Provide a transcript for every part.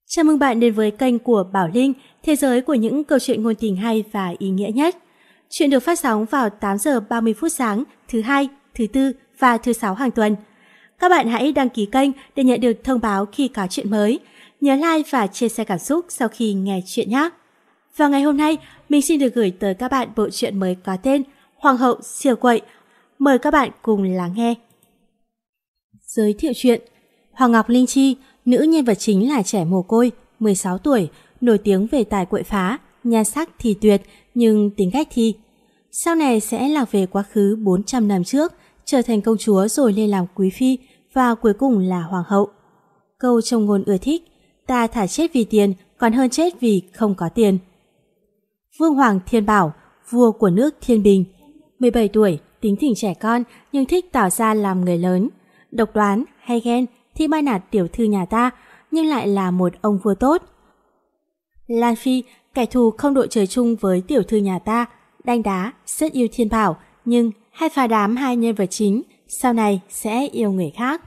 Chào mừng bạn đến với kênh của Bảo Linh, thế giới của những câu chuyện ngôn tình hay và ý nghĩa nhất. Chuyện được phát sóng vào 8 giờ 30 phút sáng, thứ Hai, thứ Tư và thứ Sáu hàng tuần. Các bạn hãy đăng ký kênh để nhận được thông báo khi có chuyện mới. Nhớ like và chia sẻ cảm xúc sau khi nghe chuyện nhé. Và ngày hôm nay, mình xin được gửi tới các bạn bộ truyện mới có tên Hoàng hậu siêu quậy. Mời các bạn cùng lắng nghe. Giới thiệu chuyện: Hoàng Ngọc Linh Chi, nữ nhân vật chính là trẻ mồ côi, 16 tuổi, nổi tiếng về tài quậy phá, nhan sắc thì tuyệt nhưng tính cách thì. Sau này sẽ lạc về quá khứ 400 năm trước, trở thành công chúa rồi lên làm quý phi và cuối cùng là hoàng hậu. Câu châm ngôn ưa thích: ta thà chết vì tiền còn hơn chết vì không có tiền. Vương Hoàng Thiên Bảo, vua của nước Thiên Bình, 17 tuổi, tính tình trẻ con nhưng thích tỏ ra làm người lớn, độc đoán hay ghen thì mai nạt tiểu thư nhà ta nhưng lại là một ông vua tốt. Lan Phi, kẻ thù không đội trời chung với tiểu thư nhà ta, đanh đá, rất yêu Thiên Bảo nhưng hay phá đám hai nhân vật chính, sau này sẽ yêu người khác.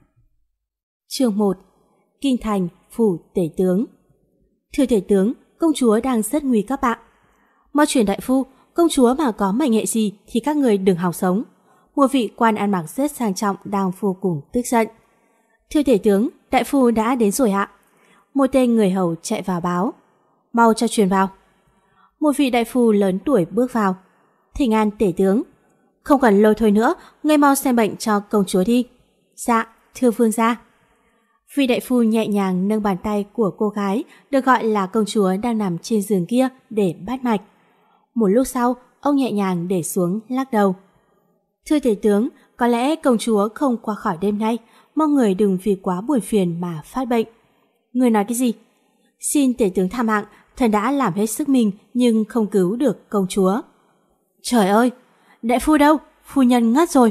Chương 1. Kinh thành, phủ tể tướng. Thưa tể tướng, công chúa đang rất nguy các bạn. Mau truyền đại phu, công chúa mà có mệnh hệ gì thì các người đừng hòng sống. Một vị quan ăn mặc rất sang trọng đang vô cùng tức giận. Thưa tể tướng, đại phu đã đến rồi ạ. Một tên người hầu chạy vào báo. Mau cho truyền vào. Một vị đại phu lớn tuổi bước vào. Thỉnh an tể tướng. Không cần lâu thôi nữa, ngươi mau xem bệnh cho công chúa đi. Dạ, thưa vương gia. Vị đại phu nhẹ nhàng nâng bàn tay của cô gái được gọi là công chúa đang nằm trên giường kia để bắt mạch. Một lúc sau, ông nhẹ nhàng để xuống lắc đầu. Thưa tể tướng, có lẽ công chúa không qua khỏi đêm nay, mong người đừng vì quá buồn phiền mà phát bệnh. Người nói cái gì? Xin tể tướng tha mạng, thần đã làm hết sức mình nhưng không cứu được công chúa. Trời ơi, đại phu đâu? Phu nhân ngất rồi.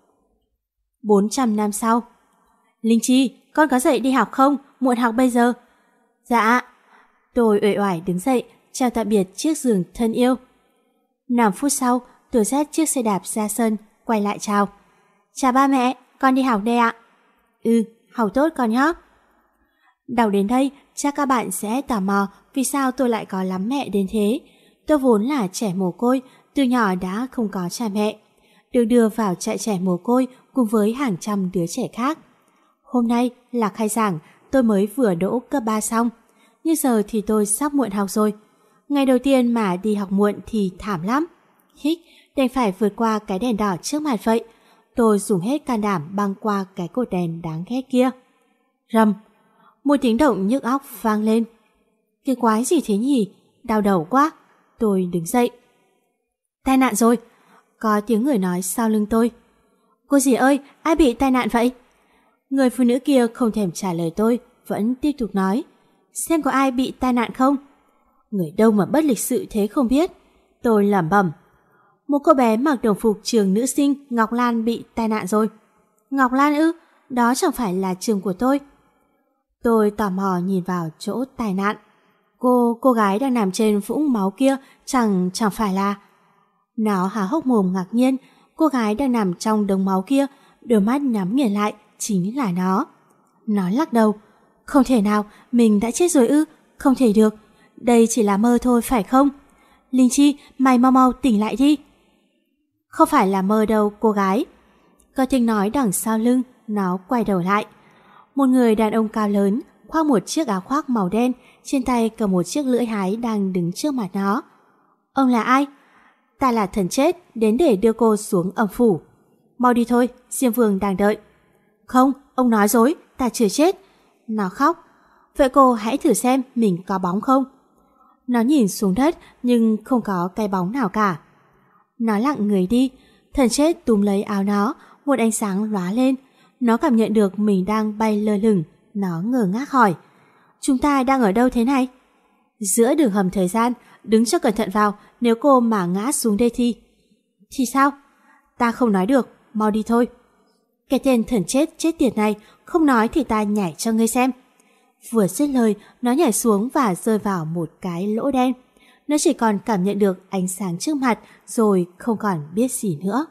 400 năm sau. Linh Chi, con có dậy đi học không? Muộn học bây giờ. Dạ. Tôi uể oải đứng dậy, chào tạm biệt chiếc giường thân yêu. 5 phút sau, tôi dắt chiếc xe đạp ra sân, quay lại chào. Chào ba mẹ, con đi học đây ạ. Ừ, học tốt con nhé. Đọc đến đây, chắc các bạn sẽ tò mò vì sao tôi lại có lắm mẹ đến thế. Tôi vốn là trẻ mồ côi, từ nhỏ đã không có cha mẹ, được đưa vào trại trẻ mồ côi cùng với hàng trăm đứa trẻ khác. Hôm nay là khai giảng, tôi mới vừa đỗ cấp 3 xong, nhưng giờ thì tôi sắp muộn học rồi. Ngày đầu tiên mà đi học muộn thì thảm lắm. Đành phải vượt qua cái đèn đỏ trước mặt vậy. Tôi dùng hết can đảm băng qua cái cột đèn đáng ghét kia. Rầm, một tiếng động nhức óc vang lên. Cái quái gì thế nhỉ? Đau đầu quá. Tôi đứng dậy. Tai nạn rồi. Có tiếng người nói sau lưng tôi. Cô dì ơi, ai bị tai nạn vậy? Người phụ nữ kia không thèm trả lời tôi, vẫn tiếp tục nói. Xem có ai bị tai nạn không? Người đâu mà bất lịch sự thế không biết. Tôi lẩm bẩm. Một cô bé mặc đồng phục trường nữ sinh Ngọc Lan bị tai nạn rồi. Ngọc Lan ư? Đó chẳng phải là trường của tôi. Tôi tò mò nhìn vào chỗ tai nạn. Cô gái đang nằm trên vũng máu kia chẳng phải là... Nó há hốc mồm ngạc nhiên. Cô gái đang nằm trong đống máu kia, đôi mắt nhắm nghiền lại, chính là nó. Nó lắc đầu. Không thể nào, mình đã chết rồi ư? Không thể được. Đây chỉ là mơ thôi phải không? Linh Chi, mày mau mau tỉnh lại đi. Không phải là mơ đâu cô gái. Có tiếng nói đằng sau lưng. Nó quay đầu lại. Một người đàn ông cao lớn, khoác một chiếc áo khoác màu đen, trên tay cầm một chiếc lưỡi hái đang đứng trước mặt nó. Ông là ai? Ta là thần chết, đến để đưa cô xuống âm phủ. Mau đi thôi, Diêm Vương đang đợi. Không, ông nói dối, ta chưa chết. Nó khóc. Vậy cô hãy thử xem mình có bóng không? Nó nhìn xuống đất nhưng không có cái bóng nào cả. Nó lặng người đi. Thần chết túm lấy áo nó, một ánh sáng lóa lên. Nó cảm nhận được mình đang bay lơ lửng. Nó ngơ ngác hỏi. Chúng ta đang ở đâu thế này? Giữa đường hầm thời gian, đứng cho cẩn thận vào, nếu cô mà ngã xuống đây thì... Thì sao? Ta không nói được, mau đi thôi. Cái tên thần chết tiệt này, không nói thì ta nhảy cho ngươi xem. Vừa dứt lời, nó nhảy xuống và rơi vào một cái lỗ đen. Nó chỉ còn cảm nhận được ánh sáng trước mặt rồi không còn biết gì nữa.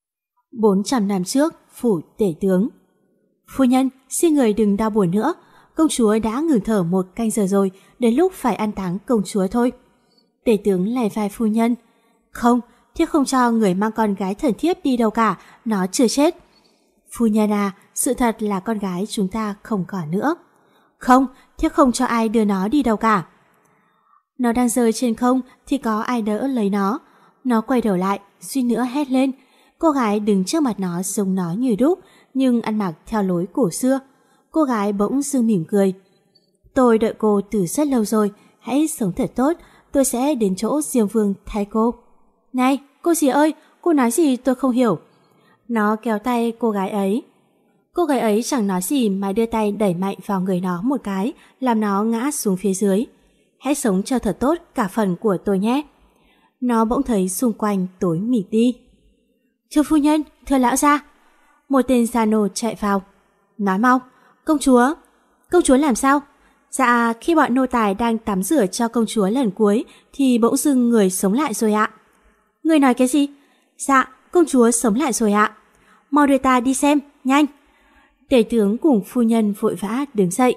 400 năm trước, phủ tể tướng. Phu nhân, xin người đừng đau buồn nữa. công chúa đã ngừng thở 1 canh giờ rồi, đến lúc phải an táng công chúa thôi. Tể tướng lè vai phu nhân. Không, thiếp không cho người mang con gái thần thiếp đi đâu cả, nó chưa chết. Phu nhân à, sự thật là con gái chúng ta không còn nữa. Không, thiếp không cho ai đưa nó đi đâu cả. Nó đang rơi trên không thì có ai đỡ lấy nó. Nó quay đầu lại, suýt nữa hét lên. Cô gái đứng trước mặt nó giống nó như đúc, nhưng ăn mặc theo lối cổ xưa. Cô gái bỗng dưng mỉm cười. Tôi đợi cô từ rất lâu rồi, hãy sống thật tốt, tôi sẽ đến chỗ Diêm Vương thay cô. Này, cô dì ơi, cô nói gì tôi không hiểu. Nó kéo tay cô gái ấy. Cô gái ấy chẳng nói gì mà đưa tay đẩy mạnh vào người nó một cái, làm nó ngã xuống phía dưới. Hãy sống cho thật tốt cả phần của tôi nhé. Nó bỗng thấy xung quanh tối mịt đi. Thưa phu nhân, thưa lão gia. Một tên già nô chạy vào. Nói mau, công chúa làm sao? Dạ, khi bọn nô tài đang tắm rửa cho công chúa lần cuối thì bỗng dưng người sống lại rồi ạ. Người nói cái gì? Dạ, công chúa sống lại rồi ạ. Mau đưa ta đi xem, nhanh. Tể tướng cùng phu nhân vội vã đứng dậy.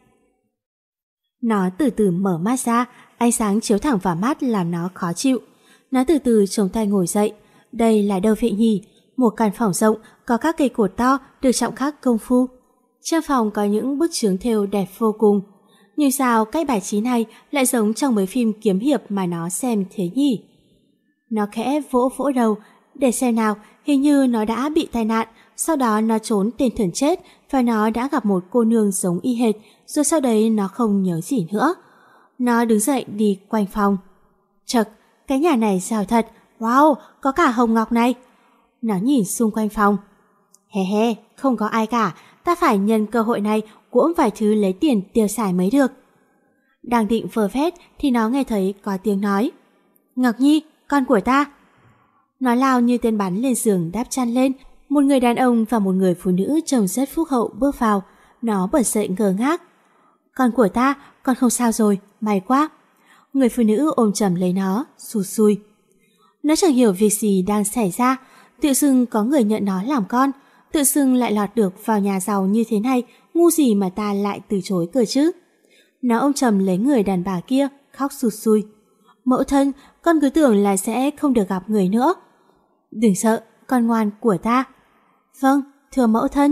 Nó từ từ mở mắt ra, ánh sáng chiếu thẳng vào mắt làm nó khó chịu. Nó từ từ chống tay ngồi dậy. Đây là đâu vậy nhỉ? Một căn phòng rộng, có các cây cột to được chạm khắc công phu. Trong phòng có những bức chướng thêu đẹp vô cùng. Nhưng sao cách bài trí này lại giống trong mấy phim kiếm hiệp mà nó xem thế nhỉ? Nó khẽ vỗ vỗ đầu, để xem nào, hình như nó đã bị tai nạn, sau đó nó trốn tên thần chết và nó đã gặp một cô nương giống y hệt, rồi sau đấy nó không nhớ gì nữa. Nó đứng dậy đi quanh phòng. Chật, cái nhà này giàu thật, wow, có cả hồng ngọc này. Nó nhìn xung quanh phòng. He, không có ai cả, ta phải nhân cơ hội này cuỗm vài thứ lấy tiền tiêu xài mới được. Đang định vờ phét thì nó nghe thấy có tiếng nói. Ngọc Nhi, con của ta. Nó lao như tên bắn lên giường đáp chăn lên. Một người đàn ông và một người phụ nữ trông rất phúc hậu bước vào. Nó bật dậy ngơ ngác. Con của ta, con không sao rồi, may quá. Người phụ nữ ôm chầm lấy nó, sụt sùi. Nó chẳng hiểu việc gì đang xảy ra. Tự dưng có người nhận nó làm con, tự dưng lại lọt được vào nhà giàu như thế này, ngu gì mà ta lại từ chối cơ chứ. Nó ôm chầm lấy người đàn bà kia, khóc sụt sùi. Mẫu thân, con cứ tưởng là sẽ không được gặp người nữa. Đừng sợ, con ngoan của ta. Vâng, thưa mẫu thân.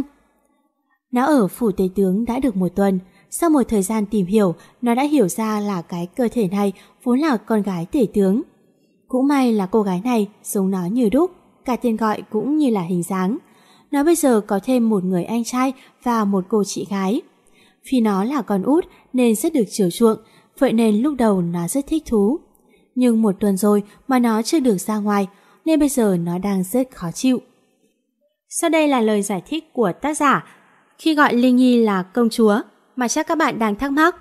Nó ở phủ tể tướng đã được 1 tuần. Sau một thời gian tìm hiểu, nó đã hiểu ra là cái cơ thể này vốn là con gái tể tướng. Cũng may là cô gái này giống nó như đúc, cả tên gọi cũng như là hình dáng. Nó bây giờ có thêm một người anh trai và một cô chị gái. Vì nó là con út nên rất được chiều chuộng, vậy nên lúc đầu nó rất thích thú. Nhưng 1 tuần rồi mà nó chưa được ra ngoài, nên bây giờ nó đang rất khó chịu. Sau đây là lời giải thích của tác giả khi gọi Linh Nhi là công chúa, mà chắc các bạn đang thắc mắc.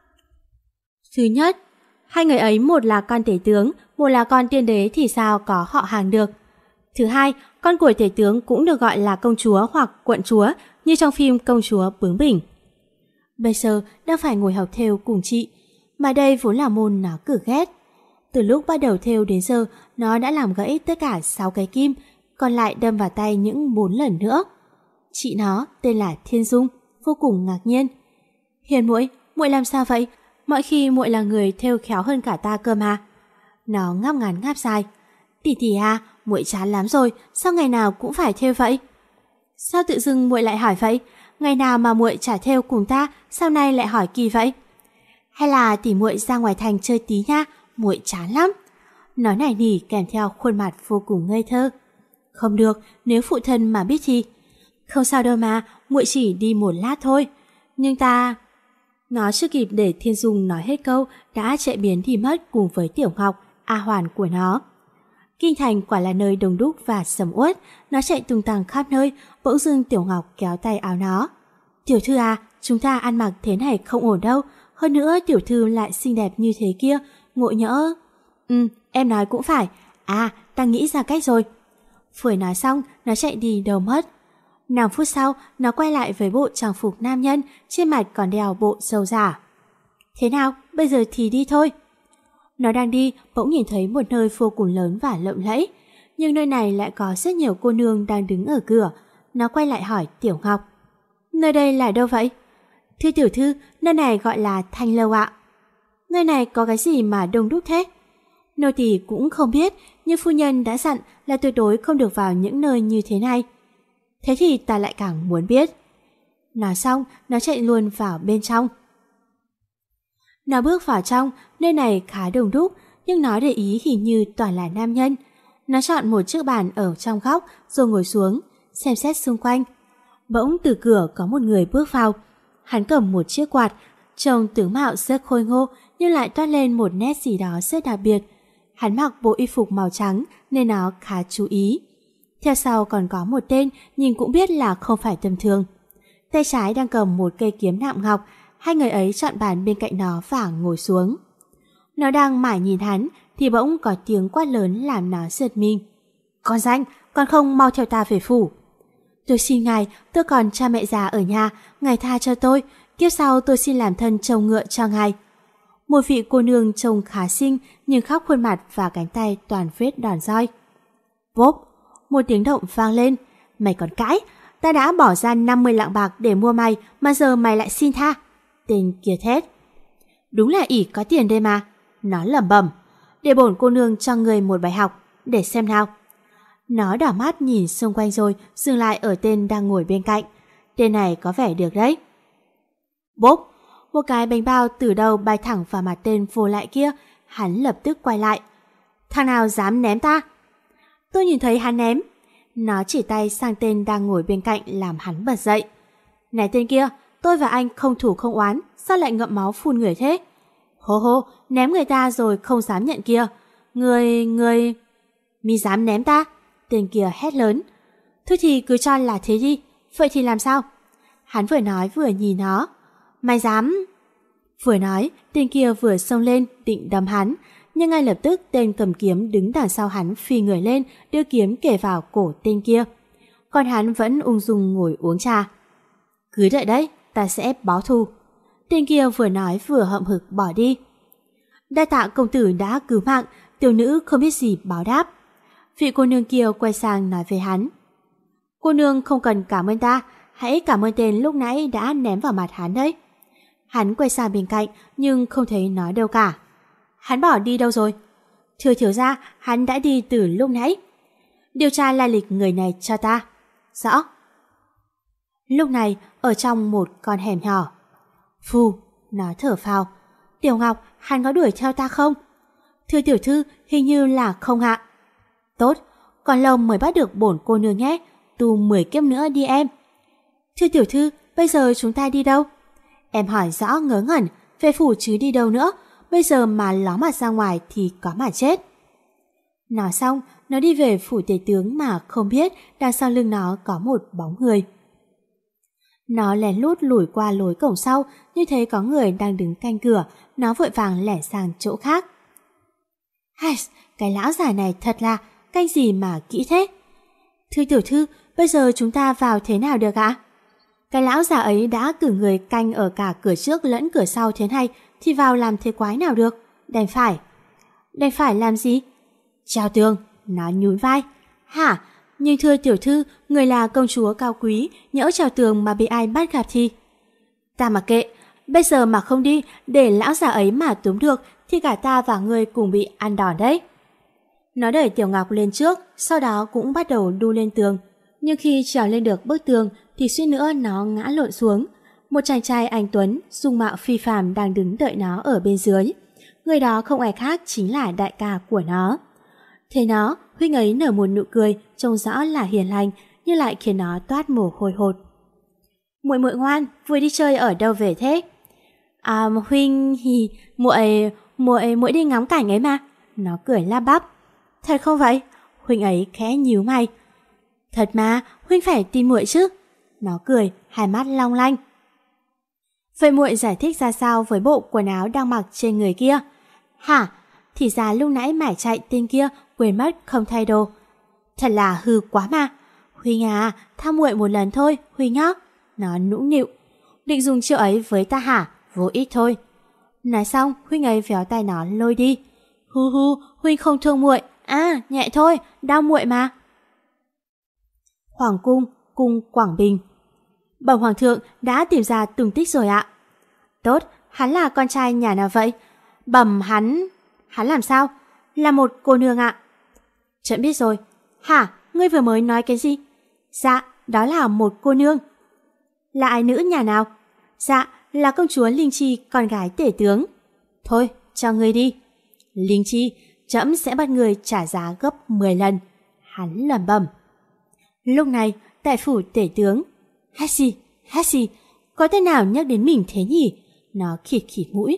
Thứ nhất, hai người ấy một là con tể tướng, một là con tiên đế thì sao có họ hàng được. Thứ hai, con của tể tướng cũng được gọi là công chúa hoặc quận chúa, như trong phim Công chúa bướng bỉnh. Bây giờ đang phải ngồi học thêu cùng chị, mà đây vốn là môn nó cực ghét. Từ lúc bắt đầu thêu đến giờ, nó đã làm gãy tất cả 6 cái kim, còn lại đâm vào tay những 4 lần nữa. Chị nó tên là Thiên Dung, vô cùng ngạc nhiên. Hiền muội, muội làm sao vậy? Mọi khi muội là người thêu khéo hơn cả ta cơ mà. Nó ngáp ngắn ngáp dài. Tỷ tỷ à, muội chán lắm rồi, sao ngày nào cũng phải thêu vậy? Sao tự dưng muội lại hỏi vậy? Ngày nào mà muội chả thêu cùng ta, sao nay lại hỏi kỳ vậy? Hay là tỷ muội ra ngoài thành chơi tí nha, muội chán lắm. Nói này nỉ kèm theo khuôn mặt vô cùng ngây thơ. Không được, nếu phụ thân mà biết thì. Không sao đâu mà, muội chỉ đi 1 lát thôi. Nhưng ta... Nó chưa kịp để Thiên Dung nói hết câu đã chạy biến đi mất cùng với Tiểu Ngọc, A Hoàn của nó. Kinh thành quả là nơi đông đúc và sầm uất, nó chạy tung tăng khắp nơi, bỗng dưng Tiểu Ngọc kéo tay áo nó. Tiểu thư à, chúng ta ăn mặc thế này không ổn đâu, hơn nữa tiểu thư lại xinh đẹp như thế kia, ngộ nhỡ... Em nói cũng phải, à, ta nghĩ ra cách rồi. Vừa nói xong, nó chạy đi đâu mất. 5 phút sau, nó quay lại với bộ trang phục nam nhân, trên mặt còn đeo bộ râu giả. Thế nào, bây giờ thì đi thôi. Nó đang đi, bỗng nhìn thấy một nơi vô cùng lớn và lộng lẫy. Nhưng nơi này lại có rất nhiều cô nương đang đứng ở cửa. Nó quay lại hỏi Tiểu Ngọc. Nơi đây là đâu vậy? Thưa tiểu thư, nơi này gọi là Thanh Lâu ạ. Nơi này có cái gì mà đông đúc thế? Nô tỳ cũng không biết, nhưng phu nhân đã dặn là tuyệt đối không được vào những nơi như thế này. Thế thì ta lại càng muốn biết. Nói xong, nó chạy luôn vào bên trong. Nó bước vào trong, nơi này khá đông đúc, nhưng nó để ý hình như toàn là nam nhân. Nó chọn một chiếc bàn ở trong góc rồi ngồi xuống, xem xét xung quanh. Bỗng từ cửa có một người bước vào. Hắn cầm một chiếc quạt, trông tướng mạo rất khôi ngô nhưng lại toát lên một nét gì đó rất đặc biệt. Hắn mặc bộ y phục màu trắng nên nó khá chú ý. Theo sau còn có một tên nhìn cũng biết là không phải tầm thường. Tay trái đang cầm một cây kiếm nạm ngọc. Hai người ấy chọn bàn bên cạnh nó và ngồi xuống. Nó đang mải nhìn hắn thì bỗng có tiếng quát lớn làm nó giật mình. Con danh, con không mau theo ta về phủ. Tôi xin ngài, tôi còn cha mẹ già ở nhà, ngài tha cho tôi, kiếp sau tôi xin làm thân trâu ngựa cho ngài. Một vị cô nương trông khá xinh nhưng khắp khuôn mặt và cánh tay toàn vết đòn roi. Bốp, một tiếng động vang lên. Mày còn cãi, ta đã bỏ ra 50 lạng bạc để mua mày mà giờ mày lại xin tha. Tên kia thét. Đúng là ỷ có tiền đây mà. Nó lẩm bẩm. Để bổn cô nương cho người một bài học, để xem nào. Nó đảo mắt nhìn xung quanh rồi dừng lại ở tên đang ngồi bên cạnh. Tên này có vẻ được đấy. Bốp, một cái bánh bao từ đâu bay thẳng vào mặt tên vô lại kia. Hắn lập tức quay lại. Thằng nào dám ném ta? Tôi nhìn thấy hắn ném. Nó chỉ tay sang tên đang ngồi bên cạnh làm hắn bật dậy. Này tên kia, tôi và anh không thù không oán, sao lại ngậm máu phun người thế? Hô hô, ném người ta rồi không dám nhận kia. Người... Mi dám ném ta? Tên kia hét lớn. Thôi thì cứ cho là thế đi, vậy thì làm sao? Hắn vừa nói vừa nhìn nó. Mày dám... Vừa nói, tên kia vừa xông lên định đâm hắn, nhưng ngay lập tức tên cầm kiếm đứng đằng sau hắn phi người lên, đưa kiếm kề vào cổ tên kia. Còn hắn vẫn ung dung ngồi uống trà. Cứ đợi đấy, ta sẽ báo thù. Tên kia vừa nói vừa hậm hực bỏ đi. Đa tạ công tử đã cứu mạng, tiểu nữ không biết gì báo đáp. Vị cô nương kia quay sang nói với hắn. Cô nương không cần cảm ơn ta, hãy cảm ơn tên lúc nãy đã ném vào mặt hắn đấy. Hắn quay sang bên cạnh nhưng không thấy nói đâu cả. Hắn bỏ đi đâu rồi? Thưa thiếu gia, hắn đã đi từ lúc nãy. Điều tra lai lịch người này cho ta. Rõ. Lúc này ở trong một con hẻm nhỏ. Phù, nó thở phào. Tiểu Ngọc, hắn có đuổi theo ta không? Thưa tiểu thư, hình như là không ạ. Tốt, còn lâu mới bắt được bổn cô nương nhé. Tu 10 kiếp nữa đi em. Thưa tiểu thư, bây giờ chúng ta đi đâu? Em hỏi rõ ngớ ngẩn, về phủ chứ đi đâu nữa. Bây giờ mà ló mặt ra ngoài thì có mà chết. Nói xong, nó đi về phủ tể tướng mà không biết đằng sau lưng nó có một bóng người. Nó lén lút lủi qua lối cổng sau, như thấy có người đang đứng canh cửa, nó vội vàng lẻn sang chỗ khác. Hay, cái lão già này thật là canh gì mà kỹ thế. Thưa tiểu thư, bây giờ chúng ta vào thế nào được ạ? Cái lão già ấy đã cử người canh ở cả cửa trước lẫn cửa sau thế này, thì vào làm thế quái nào được? Đành phải làm gì? Treo tường, nó nhún vai. Hả? Nhưng thưa tiểu thư, người là công chúa cao quý, nhỡ treo tường mà bị ai bắt gặp thì... Ta mặc kệ, bây giờ mà không đi, để lão già ấy mà túm được, thì cả ta và ngươi cùng bị ăn đòn đấy. Nó đẩy Tiểu Ngọc lên trước, sau đó cũng bắt đầu đu lên tường. Nhưng khi trèo lên được bức tường, thì suýt nữa nó ngã lộn xuống. Một chàng trai anh tuấn, dung mạo phi phàm đang đứng đợi nó ở bên dưới. Người đó không ai khác chính là đại ca của nó. Thế nó, huynh ấy nở một nụ cười, trông rõ là hiền lành, nhưng lại khiến nó toát mồ hôi hột. Muội muội ngoan, vừa đi chơi ở đâu về thế? À, huynh thì muội đi ngắm cảnh ấy mà. Nó cười lắp bắp. Thật không vậy? Huynh ấy khẽ nhíu mày. Thật mà, huynh phải tin muội chứ. Nó cười, hai mắt long lanh. Vậy muội giải thích ra sao với bộ quần áo đang mặc trên người kia? Hả? Thì ra lúc nãy mải chạy tên kia quên mất không thay đồ. Thật là hư quá mà. Huynh à, tha muội một lần thôi, Huynh nhá. Nó nũng nịu. Định dùng chiêu ấy với ta hả? Vô ích thôi. Nói xong, Huynh ấy véo tay nó lôi đi. Hu hu, Huynh không thương muội. À, nhẹ thôi, đau muội mà. Hoàng cung, cung Quảng Bình. Bẩm hoàng thượng đã tìm ra tung tích rồi ạ. Tốt, hắn là con trai nhà nào vậy? Bẩm hắn làm sao? Là một cô nương ạ. Trẫm biết rồi. Hả? Ngươi vừa mới nói cái gì? Dạ, đó là một cô nương. Là ai nữ nhà nào? Dạ, là công chúa Linh Chi, con gái tể tướng. Thôi, cho ngươi đi. Linh Chi, trẫm sẽ bắt người trả giá gấp 10 lần. Hắn lẩm bẩm. Lúc này, tại phủ tể tướng, hát gì, có tên nào nhắc đến mình thế nhỉ? Nó khịt khịt mũi.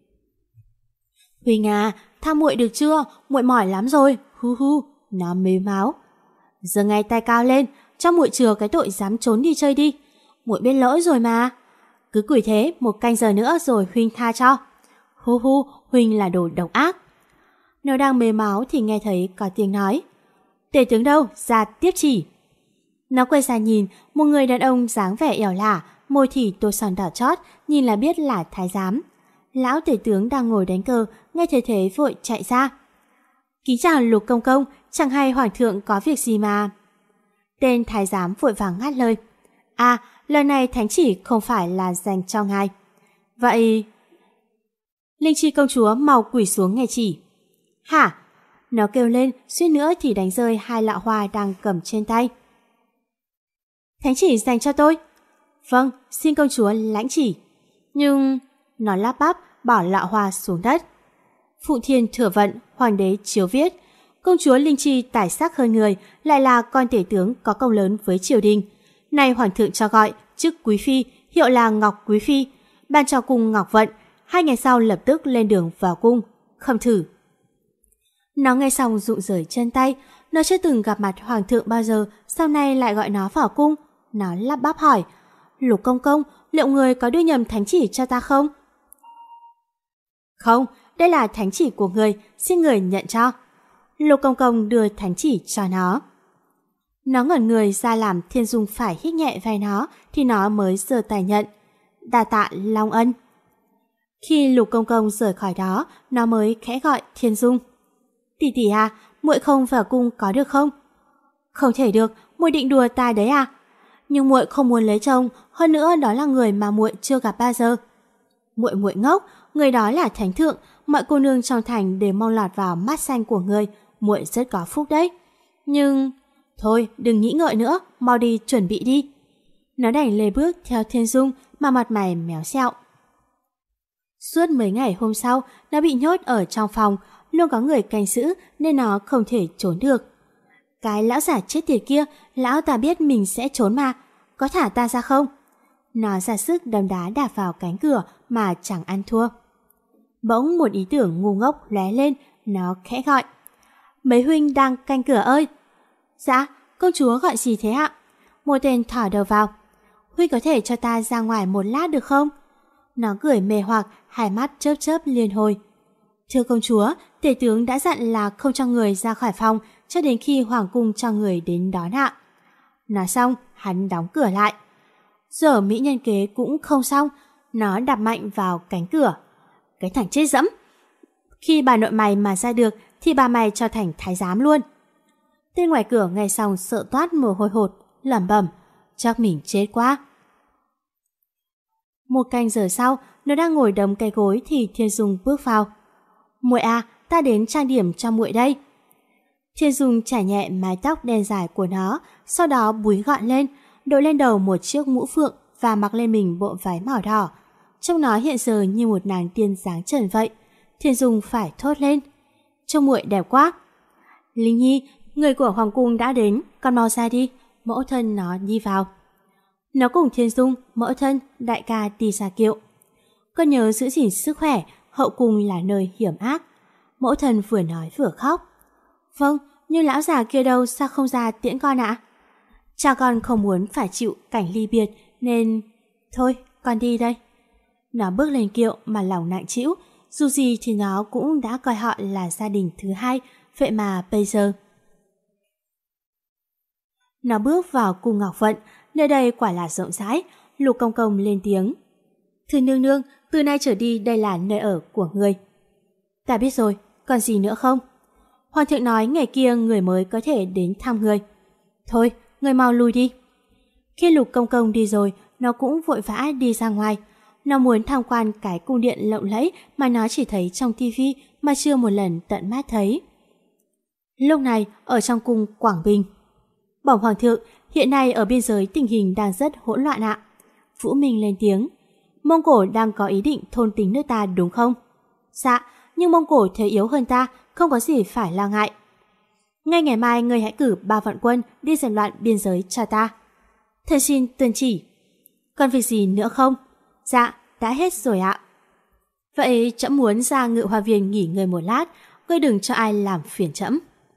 Huỳnh à, tha muội được chưa? Muội mỏi lắm rồi. Hu hu, nó mếu máo. Giơ ngay tay cao lên, cho muội chừa cái tội dám trốn đi chơi đi. Muội biết lỗi rồi mà. Cứ quỷ thế 1 canh giờ nữa rồi Huỳnh tha cho. Hu hu, Huỳnh là đồ độc ác. Nó đang mếu máo thì nghe thấy có tiếng nói. Tể tướng đâu, ra tiếp chỉ. Nó quay ra nhìn, một người đàn ông dáng vẻ ẻo lả, môi thì tô son đỏ chót, nhìn là biết là thái giám. Lão tể tướng đang ngồi đánh cờ, nghe thấy thế vội chạy ra. Kính chào Lục công công, chẳng hay hoàng thượng có việc gì mà. Tên thái giám vội vàng ngắt lời. À, lời này thánh chỉ không phải là dành cho ngài. Vậy... Linh Chi công chúa mau quỳ xuống nghe chỉ. Hả? Nó kêu lên, suýt nữa thì đánh rơi 2 lọ hoa đang cầm trên tay. Thánh chỉ dành cho tôi. Vâng, xin công chúa lãnh chỉ. Nhưng... Nó lắp bắp bỏ lọ hoa xuống đất. Phụ thiên thừa vận, hoàng đế chiếu viết. Công chúa Linh Chi tài sắc hơn người, lại là con tể tướng có công lớn với triều đình. Nay hoàng thượng cho gọi, chức quý phi, hiệu là Ngọc Quý Phi. Ban cho cung Ngọc Vận, 2 ngày sau lập tức lên đường vào cung. Khâm thử. Nó nghe xong rụng rời chân tay. Nó chưa từng gặp mặt hoàng thượng bao giờ, sau này lại gọi nó vào cung. Nó lắp bắp hỏi. Lục công công, liệu người có đưa nhầm thánh chỉ cho ta không? Không, đây là thánh chỉ của người, xin người nhận cho. Lục công công đưa thánh chỉ cho nó. Nó ngẩn người ra làm Thiên Dung phải hít nhẹ vai nó, thì nó mới giơ tay nhận. Đa tạ Long Ân. Khi Lục công công rời khỏi đó, nó mới khẽ gọi Thiên Dung. Tỷ tỷ à, muội không vào cung có được không? Không thể được, muội định đùa ta đấy à? Nhưng muội không muốn lấy chồng, hơn nữa đó là người mà muội chưa gặp bao giờ. Muội ngốc, người đó là thánh thượng, mọi cô nương trong thành đều mong lọt vào mắt xanh của người, muội rất có phúc đấy. Nhưng thôi, đừng nghĩ ngợi nữa, mau đi chuẩn bị đi. Nó đành lê bước theo Thiên Dung mà mặt mày méo xẹo. Suốt mấy ngày hôm sau, nó bị nhốt ở trong phòng, luôn có người canh giữ nên nó không thể trốn được. Cái lão giả chết tiệt kia, lão ta biết mình sẽ trốn mà, có thả ta ra không? Nó ra sức đấm đá đạp vào cánh cửa mà chẳng ăn thua. Bỗng một ý tưởng ngu ngốc lóe lên, nó khẽ gọi. Mấy huynh đang canh cửa ơi. Dạ, công chúa gọi gì thế ạ? Một tên thỏ đầu vào. Huynh có thể cho ta ra ngoài một lát được không? Nó cười mê hoặc, hai mắt chớp chớp liên hồi. Thưa công chúa, tể tướng đã dặn là không cho người ra khỏi phòng cho đến khi hoàng cung cho người đến đón ạ. Nói xong, hắn đóng cửa lại. Giờ mỹ nhân kế cũng không xong, nó đạp mạnh vào cánh cửa. Cái thằng chết dẫm! Khi bà nội mày mà ra được thì bà mày cho thành thái giám luôn. Tên ngoài cửa nghe xong sợ toát mồ hôi hột, lẩm bẩm, chắc mình chết quá. 1 canh giờ sau, nó đang ngồi đấm cái gối thì Thiên Dung bước vào. Muội à, ta đến trang điểm cho muội đây. Thiên Dung chải nhẹ mái tóc đen dài của nó, sau đó búi gọn lên, đội lên đầu một chiếc mũ phượng và mặc lên mình bộ váy màu đỏ. Trông nó hiện giờ như một nàng tiên dáng trần vậy. Thiên Dung phải thốt lên. Trông muội đẹp quá. Linh Nhi, người của hoàng cung đã đến, con mau ra đi. Mẫu thân nó đi vào. Nó cùng Thiên Dung, mẫu thân, đại ca đi ra kiệu. Con nhớ giữ gìn sức khỏe, hậu cung là nơi hiểm ác. Mẫu thân vừa nói vừa khóc. Vâng, nhưng lão già kia đâu, sao không ra tiễn con ạ? Cha con không muốn phải chịu cảnh ly biệt nên... Thôi, con đi đây. Nó bước lên kiệu mà lòng nặng trĩu, dù gì thì nó cũng đã coi họ là gia đình thứ hai, vậy mà bây giờ... Nó bước vào cung Ngọc Vận, nơi đây quả là rộng rãi. Lục công công lên tiếng. Thưa nương nương, từ nay trở đi đây là nơi ở của người. Ta biết rồi, còn gì nữa không? Hoàng thượng nói ngày kia người mới có thể đến thăm người. Thôi, người mau lui đi. Khi Lục công công đi rồi, nó cũng vội vã đi ra ngoài. Nó muốn tham quan cái cung điện lộng lẫy mà nó chỉ thấy trong tivi mà chưa một lần tận mắt thấy. Lúc này, ở trong cung Quảng Bình. Bẩm Hoàng thượng, hiện nay ở biên giới tình hình đang rất hỗn loạn ạ. Vũ Minh lên tiếng. Mông Cổ đang có ý định thôn tính nước ta đúng không? Dạ, nhưng Mông Cổ thế yếu hơn ta, không có gì phải lo ngại. Ngay ngày mai ngươi hãy cử 3 vạn quân đi giành loạn biên giới cho ta. Thần xin tuân chỉ. Còn việc gì nữa không? Dạ, đã hết rồi ạ. Vậy trẫm muốn ra Ngự Hoa Viên nghỉ ngơi một lát, ngươi đừng cho ai làm phiền trẫm.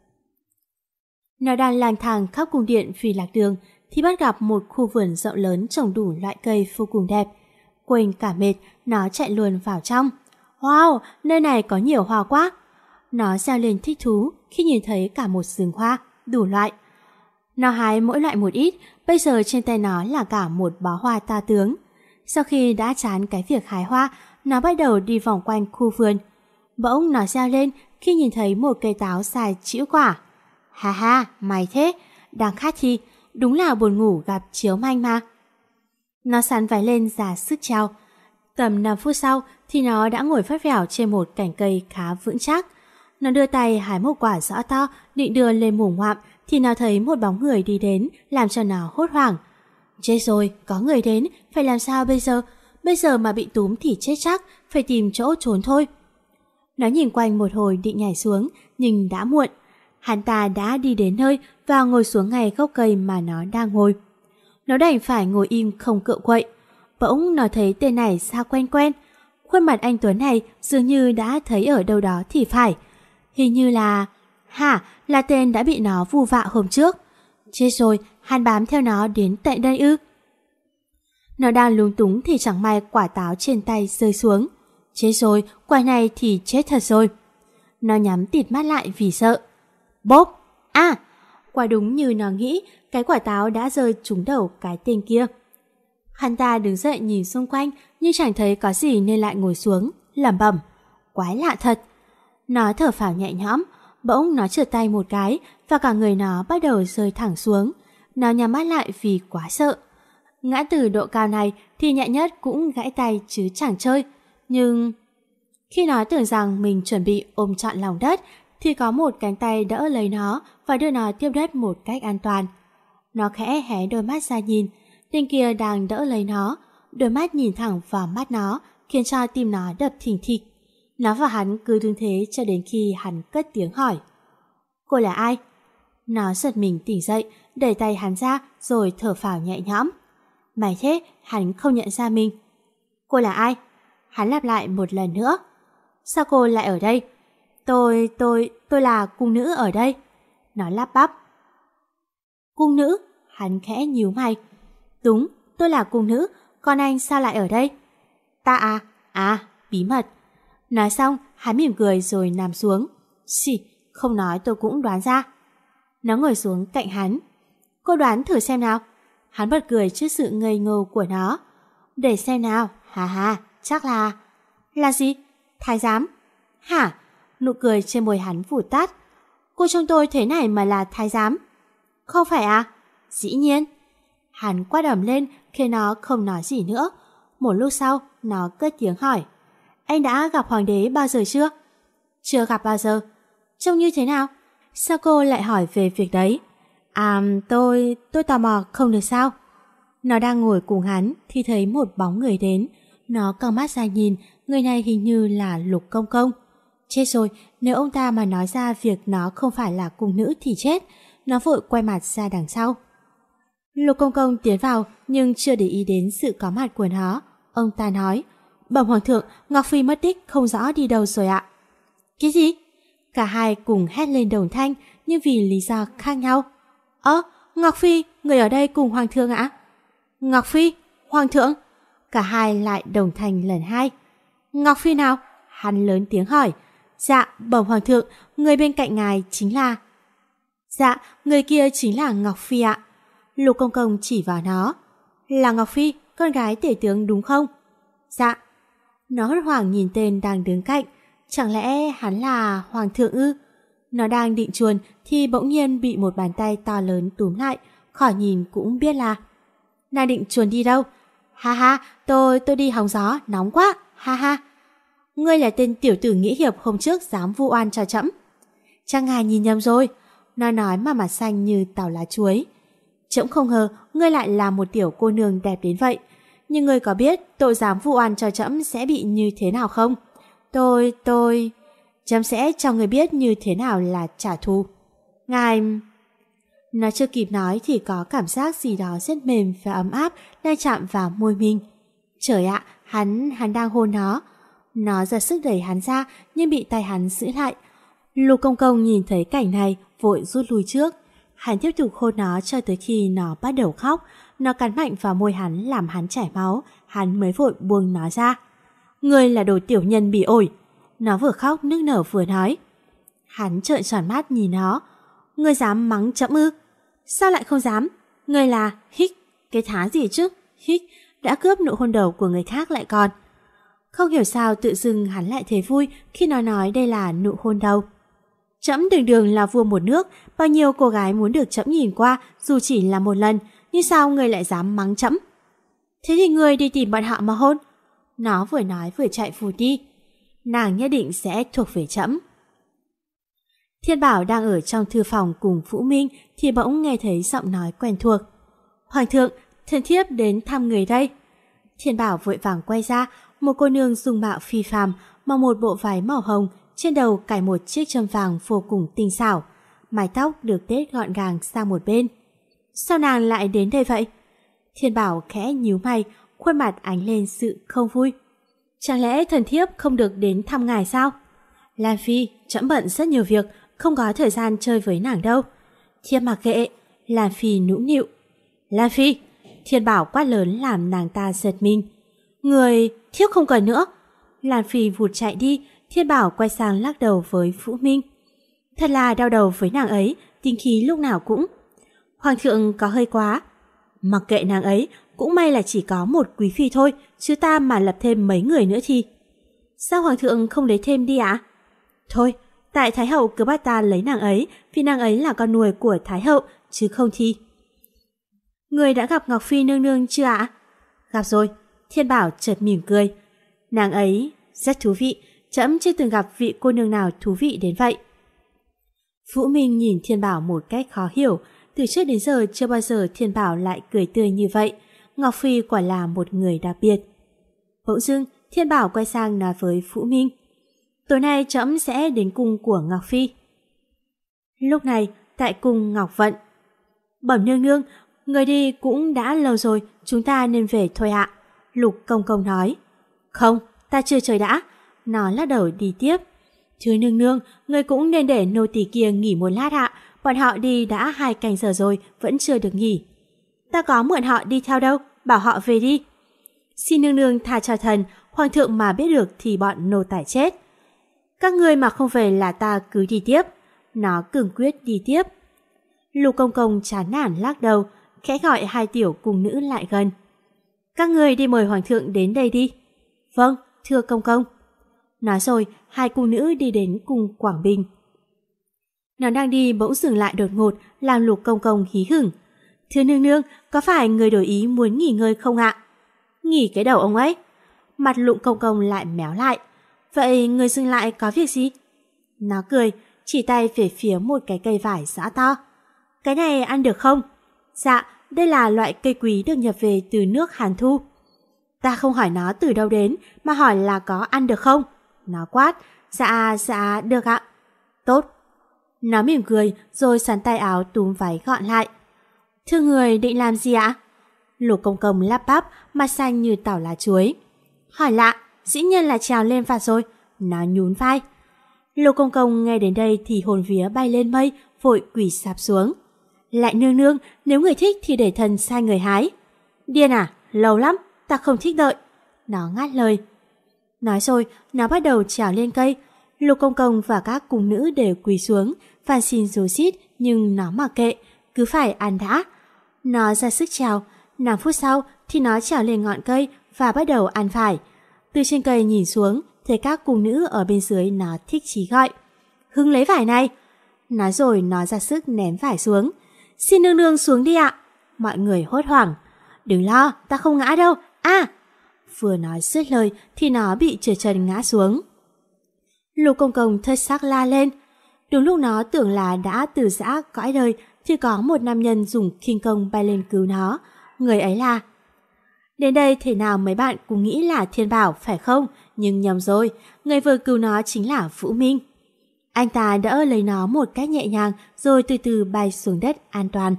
Nó đang lang thang khắp cung điện vì lạc đường thì bắt gặp một khu vườn rộng lớn trồng đủ loại cây vô cùng đẹp. Quên cả mệt, nó chạy luôn vào trong. Wow, nơi này có nhiều hoa quá. Nó reo lên thích thú khi nhìn thấy cả một rừng hoa, đủ loại. Nó hái mỗi loại một ít, bây giờ trên tay nó là cả một bó hoa to tướng. Sau khi đã chán cái việc hái hoa, nó bắt đầu đi vòng quanh khu vườn. Bỗng nó reo lên khi nhìn thấy một cây táo dài chĩu quả. Ha ha, mày thế, đang khát thì, đúng là buồn ngủ gặp chiếu manh mà. Nó sắn váy lên ra sức treo. Tầm 5 phút sau thì nó đã ngồi phắt phẻo trên một cành cây khá vững chắc. Nó đưa tay hái một quả rõ to định đưa lên mồm ngoạm thì nó thấy một bóng người đi đến làm cho nó hốt hoảng. Chết rồi, có người đến, phải làm sao bây giờ? Bây giờ mà bị túm thì chết chắc, phải tìm chỗ trốn thôi. Nó nhìn quanh một hồi định nhảy xuống, nhưng đã muộn. Hắn ta đã đi đến nơi và ngồi xuống ngay gốc cây mà nó đang ngồi. Nó đành phải ngồi im không cựa quậy. Bỗng nó thấy tên này sao quen quen. Khuôn mặt anh Tuấn này dường như đã thấy ở đâu đó thì phải. Hình như là... là tên đã bị nó vu vạ hôm trước. Chết rồi, hắn bám theo nó đến tận đây ư? Nó đang lúng túng thì chẳng may quả táo trên tay rơi xuống. Chết rồi, quả này thì chết thật rồi. Nó nhắm tịt mắt lại vì sợ. Bốp! Quả đúng như nó nghĩ, cái quả táo đã rơi trúng đầu cái tên kia. Hắn ta đứng dậy nhìn xung quanh nhưng chẳng thấy có gì nên lại ngồi xuống, lẩm bẩm. Quái lạ thật. Nó thở phào nhẹ nhõm, bỗng nó trượt tay một cái và cả người nó bắt đầu rơi thẳng xuống. Nó nhắm mắt lại vì quá sợ. Ngã từ độ cao này thì nhẹ nhất cũng gãy tay chứ chẳng chơi. Nhưng khi nó tưởng rằng mình chuẩn bị ôm trọn lòng đất thì có một cánh tay đỡ lấy nó và đưa nó tiếp đất một cách an toàn. Nó khẽ hé đôi mắt ra nhìn, tên kia đang đỡ lấy nó. Đôi mắt nhìn thẳng vào mắt nó khiến cho tim nó đập thình thịch. Nó và hắn cứ đứng thế cho đến khi hắn cất tiếng hỏi. Cô là ai? Nó giật mình tỉnh dậy, đẩy tay hắn ra rồi thở phào nhẹ nhõm. Mày thế, hắn không nhận ra mình. Cô là ai? Hắn lặp lại một lần nữa. Sao cô lại ở đây? Tôi là cung nữ ở đây. Nó lắp bắp. Cung nữ? Hắn khẽ nhíu mày. Đúng, tôi là cung nữ, còn anh sao lại ở đây? Ta bí mật. Nói xong, hắn mỉm cười rồi nằm xuống. Xì, không nói tôi cũng đoán ra. Nó ngồi xuống cạnh hắn. Cô đoán thử xem nào. Hắn bật cười trước sự ngây ngô của nó. Để xem nào, chắc là... Là gì? Thái giám? Hả? Nụ cười trên môi hắn vụt tắt. Cô trông tôi thế này mà là thái giám? Không phải à? Dĩ nhiên. Hắn quát ầm lên khi nó không nói gì nữa. Một lúc sau, nó cất tiếng hỏi. Anh đã gặp hoàng đế bao giờ chưa? Chưa gặp bao giờ. Trông như thế nào? Sao cô lại hỏi về việc đấy? Tôi tò mò không được sao? Nó đang ngồi cùng hắn thì thấy một bóng người đến. Nó căng mắt ra nhìn, người này hình như là Lục Công Công. Chết rồi, nếu ông ta mà nói ra việc nó không phải là cung nữ thì chết. Nó vội quay mặt ra đằng sau. Lục Công Công tiến vào nhưng chưa để ý đến sự có mặt của nó. Ông ta nói, bẩm hoàng thượng, Ngọc Phi mất tích không rõ đi đâu rồi ạ. Cái gì? Cả hai cùng hét lên đồng thanh nhưng vì lý do khác nhau. Ngọc Phi, người ở đây cùng hoàng thượng ạ? Ngọc Phi, hoàng thượng? Cả hai lại đồng thanh lần hai. Ngọc Phi nào? Hắn lớn tiếng hỏi. Dạ, bẩm hoàng thượng, người bên cạnh ngài chính là... Dạ, người kia chính là Ngọc Phi ạ. Lục Công Công chỉ vào nó. Là Ngọc Phi, con gái tể tướng đúng không? Dạ. Nó hốt hoảng nhìn tên đang đứng cạnh. Chẳng lẽ hắn là hoàng thượng ư? Nó đang định chuồn thì bỗng nhiên bị một bàn tay to lớn túm lại. Khỏi nhìn cũng biết là... Nàng định chuồn đi đâu? Ha ha, tôi đi hóng gió, nóng quá, ha ha. Ngươi là tên tiểu tử nghĩa hiệp hôm trước dám vu oan cho trẫm. Chắc ngài nhìn nhầm rồi. Nó nói mà mặt xanh như tàu lá chuối. Trẫm không ngờ ngươi lại là một tiểu cô nương đẹp đến vậy. Nhưng ngươi có biết tội dám vu oan cho trẫm sẽ bị như thế nào không? Trẫm sẽ cho ngươi biết như thế nào là trả thù. Ngài... Nó chưa kịp nói thì có cảm giác gì đó rất mềm và ấm áp đang chạm vào môi mình. Trời ạ, hắn đang hôn nó. Nó ra sức đẩy hắn ra nhưng bị tay hắn giữ lại. Lục Công Công nhìn thấy cảnh này vội rút lui trước. Hắn tiếp tục hôn nó cho tới khi nó bắt đầu khóc. Nó cắn mạnh vào môi hắn làm hắn chảy máu. Hắn mới vội buông nó ra. Ngươi là đồ tiểu nhân bỉ ổi. Nó vừa khóc nức nở vừa nói. Hắn trợn tròn mắt nhìn nó. Ngươi dám mắng trẫm ư? Sao lại không dám? Ngươi là hích. Cái thá gì chứ? Hích đã cướp nụ hôn đầu của người khác lại còn. Không hiểu sao tự dưng hắn lại thấy vui khi nó nói đây là nụ hôn đầu. Trẫm đường đường là vua một nước, bao nhiêu cô gái muốn được trẫm nhìn qua dù chỉ là một lần, nhưng sao ngươi lại dám mắng trẫm? Thế thì ngươi đi tìm bọn họ mà hôn. Nó vừa nói vừa chạy vụt đi. Nàng nhất định sẽ thuộc về trẫm. Thiên Bảo đang ở trong thư phòng cùng Vũ Minh thì bỗng nghe thấy giọng nói quen thuộc. Hoàng thượng, thần thiếp đến thăm người đây. Thiên Bảo vội vàng quay ra, một cô nương dung mạo phi phàm, mặc một bộ váy màu hồng, trên đầu cài một chiếc châm vàng vô cùng tinh xảo, mái tóc được tết gọn gàng sang một bên. Sao nàng lại đến đây vậy? Thiên Bảo khẽ nhíu mày, khuôn mặt ánh lên sự không vui. Chẳng lẽ thần thiếp không được đến thăm ngài sao? Lan Phi, trẫm bận rất nhiều việc, không có thời gian chơi với nàng đâu. Thiếp mặc kệ. Lan Phi nũng nịu. Lan Phi! Thiên Bảo quát lớn làm nàng ta giật mình. Người, thiếp không cần nữa. Lan Phi vụt chạy đi. Thiên Bảo quay sang lắc đầu với Vũ Minh. Thật là đau đầu với nàng ấy, tính khí lúc nào cũng. Hoàng thượng có hơi quá. Mặc kệ nàng ấy, cũng may là chỉ có một quý phi thôi, chứ ta mà lập thêm mấy người nữa thì... Sao hoàng thượng không lấy thêm đi ạ? Thôi, tại Thái hậu cứ bắt ta lấy nàng ấy, vì nàng ấy là con nuôi của Thái hậu, chứ không thì... Người đã gặp Ngọc Phi nương nương chưa ạ? Gặp rồi. Thiên Bảo chợt mỉm cười. Nàng ấy rất thú vị, trẫm chưa từng gặp vị cô nương nào thú vị đến vậy. Vũ Minh nhìn Thiên Bảo một cách khó hiểu. Từ trước đến giờ chưa bao giờ Thiên Bảo lại cười tươi như vậy. Ngọc Phi quả là một người đặc biệt. Bỗng dưng Thiên Bảo quay sang nói với Vũ Minh. Tối nay trẫm sẽ đến cung của Ngọc Phi. Lúc này tại cung Ngọc Vận. Bẩm nương nương, người đi cũng đã lâu rồi, chúng ta nên về thôi ạ. Lục Công Công nói. Không, ta chưa trời đã. Nó lắc đầu đi tiếp. Thưa nương nương, người cũng nên để nô tỳ kia nghỉ một lát ạ. Bọn họ đi đã 2 canh giờ rồi, vẫn chưa được nghỉ. Ta có mượn họ đi theo đâu, bảo họ về đi. Xin nương nương tha cho thần, hoàng thượng mà biết được thì bọn nô tài chết. Các ngươi mà không về là ta cứ đi tiếp. Nó cường quyết đi tiếp. Lục Công Công chán nản lắc đầu, khẽ gọi 2 tiểu cung nữ lại gần. Các ngươi đi mời hoàng thượng đến đây đi. Vâng, thưa Công Công. Nói rồi, 2 cung nữ đi đến cung Quảng Bình. Nó đang đi bỗng dừng lại đột ngột, làm Lục Công Công hí hửng. Thưa nương nương, có phải người đổi ý muốn nghỉ ngơi không ạ? Nghỉ cái đầu ông ấy. Mặt Lục Công Công lại méo lại. Vậy người dừng lại có việc gì? Nó cười, chỉ tay về phía một cái cây vải giã to. Cái này ăn được không? Dạ, đây là loại cây quý được nhập về từ nước Hàn Thu. Ta không hỏi nó từ đâu đến, mà hỏi là có ăn được không? Nó quát. Dạ, được ạ. Tốt. Nó mỉm cười rồi sắn tay áo túm váy gọn lại. Thưa người định làm gì ạ? Lục Công Công lắp bắp, mặt xanh như tảo lá chuối. Hỏi lạ, dĩ nhiên là trèo lên phạt rồi. Nó nhún vai. Lục Công Công nghe đến đây thì hồn vía bay lên mây, vội quỳ sạp xuống. Lại nương nương, nếu người thích thì để thần sai người hái. Điên à, lâu lắm, ta không thích đợi. Nó ngắt lời. Nói rồi, nó bắt đầu trèo lên cây. Lục Công Công và các cung nữ đều quỳ xuống, van xin rú xít, nhưng nó mặc kệ, cứ phải ăn đã. Nó ra sức trèo, 5 phút sau thì nó trèo lên ngọn cây và bắt đầu ăn phải. Từ trên cây nhìn xuống, thấy các cung nữ ở bên dưới nó thích chí gọi. Hưng lấy vải này. Nói rồi nó ra sức ném vải xuống. Xin nương nương xuống đi ạ. Mọi người hốt hoảng. Đừng lo, ta không ngã đâu, À! Vừa nói dứt lời thì nó bị trượt chân ngã xuống. Lục Công Công thất sắc la lên. Đúng lúc nó tưởng là đã từ giã cõi đời thì có một nam nhân dùng khinh công bay lên cứu nó. Người ấy là... Đến đây thế nào mấy bạn cũng nghĩ là Thiên Bảo phải không? Nhưng nhầm rồi, người vừa cứu nó chính là Vũ Minh. Anh ta đỡ lấy nó một cách nhẹ nhàng rồi từ từ bay xuống đất an toàn.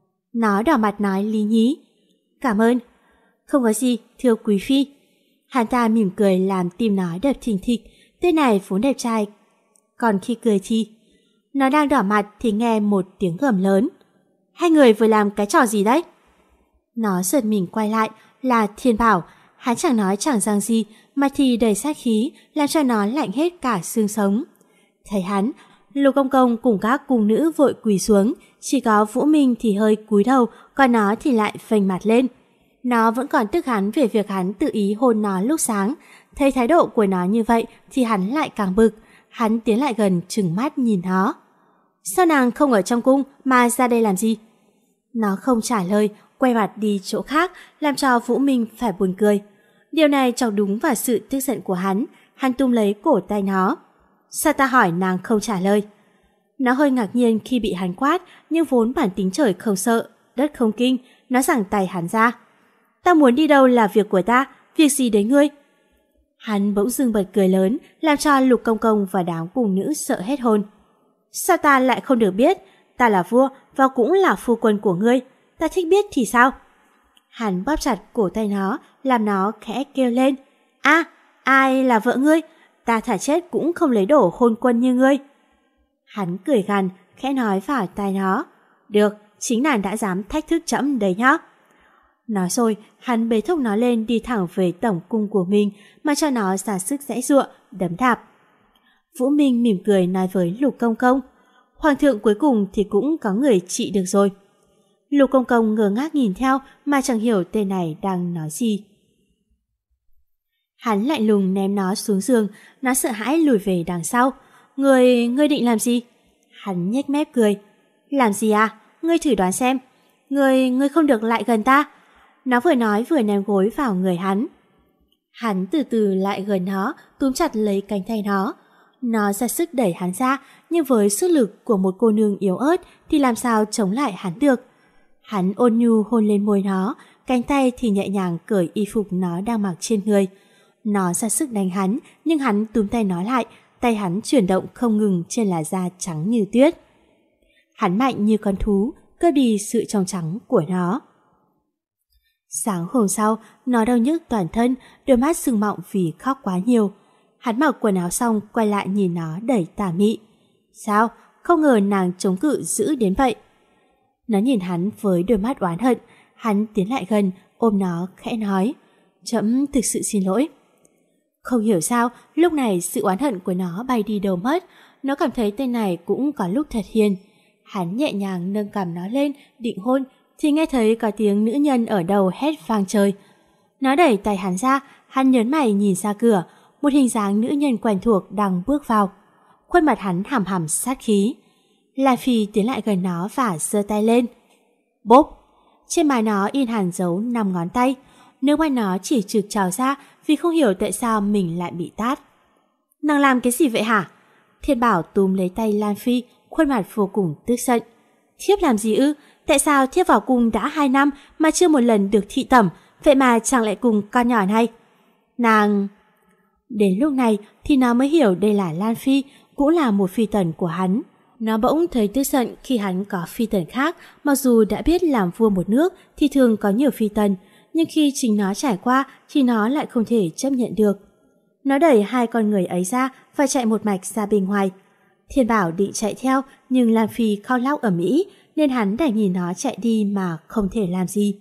Nó đỏ mặt nói lý nhí. Cảm ơn. Không có gì, thưa quý phi. Hắn ta mỉm cười làm tim nó đập thình thịch. Tên này vốn đẹp trai. Còn khi cười thì... Nó đang đỏ mặt thì nghe một tiếng gầm lớn. Hai người vừa làm cái trò gì đấy? Nó giật mình quay lại là Thiên Bảo. Hắn chẳng nói chẳng rằng gì mà thì đầy sát khí làm cho nó lạnh hết cả xương sống. Thấy hắn, Lục Công Công cùng các cung nữ vội quỳ xuống, chỉ có Vũ Minh thì hơi cúi đầu, còn nó thì lại phềnh mặt lên. Nó vẫn còn tức hắn về việc hắn tự ý hôn nó lúc sáng. Thấy thái độ của nó như vậy thì hắn lại càng bực. Hắn tiến lại gần trừng mắt nhìn nó. Sao nàng không ở trong cung mà ra đây làm gì? Nó không trả lời, quay mặt đi chỗ khác, làm cho Vũ Minh phải buồn cười. Điều này chọc đúng vào sự tức giận của hắn. Hắn túm lấy cổ tay nó. Sao ta hỏi nàng không trả lời? Nó hơi ngạc nhiên khi bị hắn quát, nhưng vốn bản tính trời không sợ, đất không kinh. Nó giằng tay hắn ra. Ta muốn đi đâu là việc của ta, việc gì đến ngươi? Hắn bỗng dưng bật cười lớn, làm cho Lục Công Công và đám cung nữ sợ hết hồn. Sao ta lại không được biết? Ta là vua và cũng là phu quân của ngươi. Ta thích biết thì sao? Hắn bóp chặt cổ tay nó, làm nó khẽ kêu lên. À, ai là vợ ngươi? Ta thả chết cũng không lấy đổ hôn quân như ngươi. Hắn cười gằn, khẽ nói vào tai nó. Được, chính nàng đã dám thách thức trẫm đấy nhá. Nói rồi, hắn bế thúc nó lên đi thẳng về tổng cung của mình mà cho nó ra sức giãy giụa, đấm đạp. Vũ Minh mỉm cười nói với Lục Công Công. Hoàng thượng cuối cùng thì cũng có người trị được rồi. Lục Công Công ngơ ngác nhìn theo mà chẳng hiểu tên này đang nói gì. Hắn lạnh lùng ném nó xuống giường, nó sợ hãi lùi về đằng sau. Ngươi định làm gì? Hắn nhếch mép cười. Làm gì à? Ngươi thử đoán xem. Ngươi không được lại gần ta. Nó vừa nói vừa ném gối vào người hắn. Hắn từ từ lại gần nó, túm chặt lấy cánh tay nó. Nó ra sức đẩy hắn ra, nhưng với sức lực của một cô nương yếu ớt thì làm sao chống lại hắn được. Hắn ôn nhu hôn lên môi nó, cánh tay thì nhẹ nhàng cởi y phục nó đang mặc trên người. Nó ra sức đánh hắn, nhưng hắn túm tay nó lại, tay hắn chuyển động không ngừng trên làn da trắng như tuyết. Hắn mạnh như con thú, cướp đi sự trong trắng của nó. Sáng hôm sau, nó đau nhức toàn thân, đôi mắt sưng mọng vì khóc quá nhiều. Hắn mặc quần áo xong quay lại nhìn nó đầy tà mị. Sao? Không ngờ nàng chống cự dữ đến vậy. Nó nhìn hắn với đôi mắt oán hận. Hắn tiến lại gần, ôm nó khẽ nói. Trẫm thực sự xin lỗi. Không hiểu sao, lúc này sự oán hận của nó bay đi đâu mất. Nó cảm thấy tên này cũng có lúc thật hiền. Hắn nhẹ nhàng nâng cằm nó lên, định hôn, thì nghe thấy có tiếng nữ nhân ở đầu hét vang trời. Nó đẩy tay hắn ra, hắn nhớn mày nhìn ra cửa. Một hình dáng nữ nhân quen thuộc đang bước vào. Khuôn mặt hắn hằm hằm sát khí. La Phi tiến lại gần nó và giơ tay lên. Bốp! Trên má nó in hẳn dấu 5 ngón tay. Nước mắt nó chỉ trực trào ra vì không hiểu tại sao mình lại bị tát. Nàng làm cái gì vậy hả? Thiên Bảo túm lấy tay Lan Phi, khuôn mặt vô cùng tức giận. Thiếp làm gì ư? Tại sao thiếp vào cung đã 2 năm mà chưa một lần được thị tẩm, vậy mà chẳng lại cùng con nhỏ này? Nàng... Đến lúc này thì nó mới hiểu đây là Lan Phi, cũng là một phi tần của hắn. Nó bỗng thấy tức giận khi hắn có phi tần khác, mặc dù đã biết làm vua một nước thì thường có nhiều phi tần, nhưng khi chính nó trải qua thì nó lại không thể chấp nhận được. Nó đẩy hai con người ấy ra và chạy một mạch ra bên ngoài. Thiên Bảo định chạy theo, nhưng Lan Phi khóc lóc ầm ĩ nên hắn đành nhìn nó chạy đi mà không thể làm gì.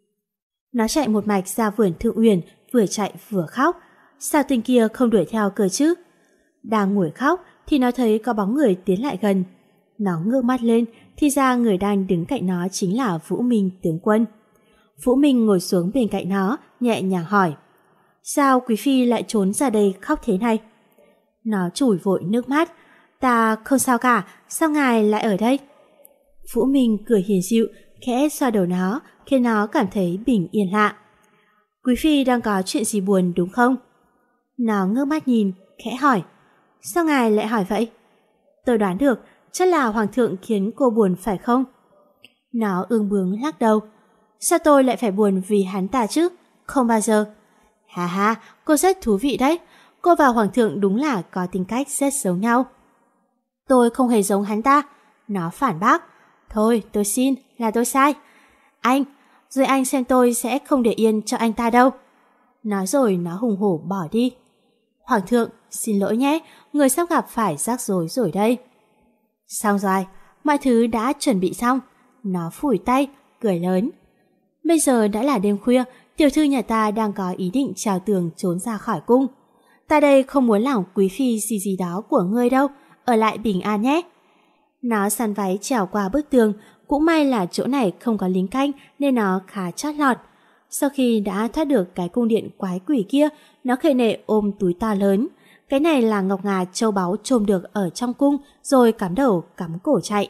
Nó chạy một mạch ra vườn Thượng Uyển, vừa chạy vừa khóc. Sao tên kia không đuổi theo cơ chứ? Đang ngồi khóc thì nó thấy có bóng người tiến lại gần. Nó ngước mắt lên thì ra người đang đứng cạnh nó chính là Vũ Minh tướng quân. Vũ Minh ngồi xuống bên cạnh nó, nhẹ nhàng hỏi. Sao quý phi lại trốn ra đây khóc thế này? Nó chùi vội nước mắt. Ta không sao cả, sao ngài lại ở đây? Vũ Minh cười hiền dịu, khẽ xoa đầu nó, khiến nó cảm thấy bình yên lạ. Quý phi đang có chuyện gì buồn đúng không? Nó ngước mắt nhìn, khẽ hỏi. Sao ngài lại hỏi vậy? Tôi đoán được, chắc là hoàng thượng khiến cô buồn phải không? Nó ương bướng lắc đầu. Sao tôi lại phải buồn vì hắn ta chứ? Không bao giờ. Ha ha, cô rất thú vị đấy. Cô và hoàng thượng đúng là có tính cách rất giống nhau. Tôi không hề giống hắn ta. Nó phản bác. Thôi, tôi xin, là tôi sai. Rồi anh xem tôi sẽ không để yên cho anh ta đâu. Nói rồi nó hùng hổ bỏ đi. Hoàng thượng, xin lỗi nhé, người sắp gặp phải rắc rối rồi đây. Xong rồi, mọi thứ đã chuẩn bị xong. Nó phủi tay, cười lớn. Bây giờ đã là đêm khuya, tiểu thư nhà ta đang có ý định trèo tường trốn ra khỏi cung. Ta đây không muốn làm quý phi gì đó của ngươi đâu, ở lại bình an nhé. Nó săn váy trèo qua bức tường, cũng may là chỗ này không có lính canh nên nó khá chót lọt. Sau khi đã thoát được cái cung điện quái quỷ kia, nó khề nệ ôm túi to lớn. Cái này là ngọc ngà châu báu trôm được ở trong cung, rồi cắm đầu cắm cổ chạy.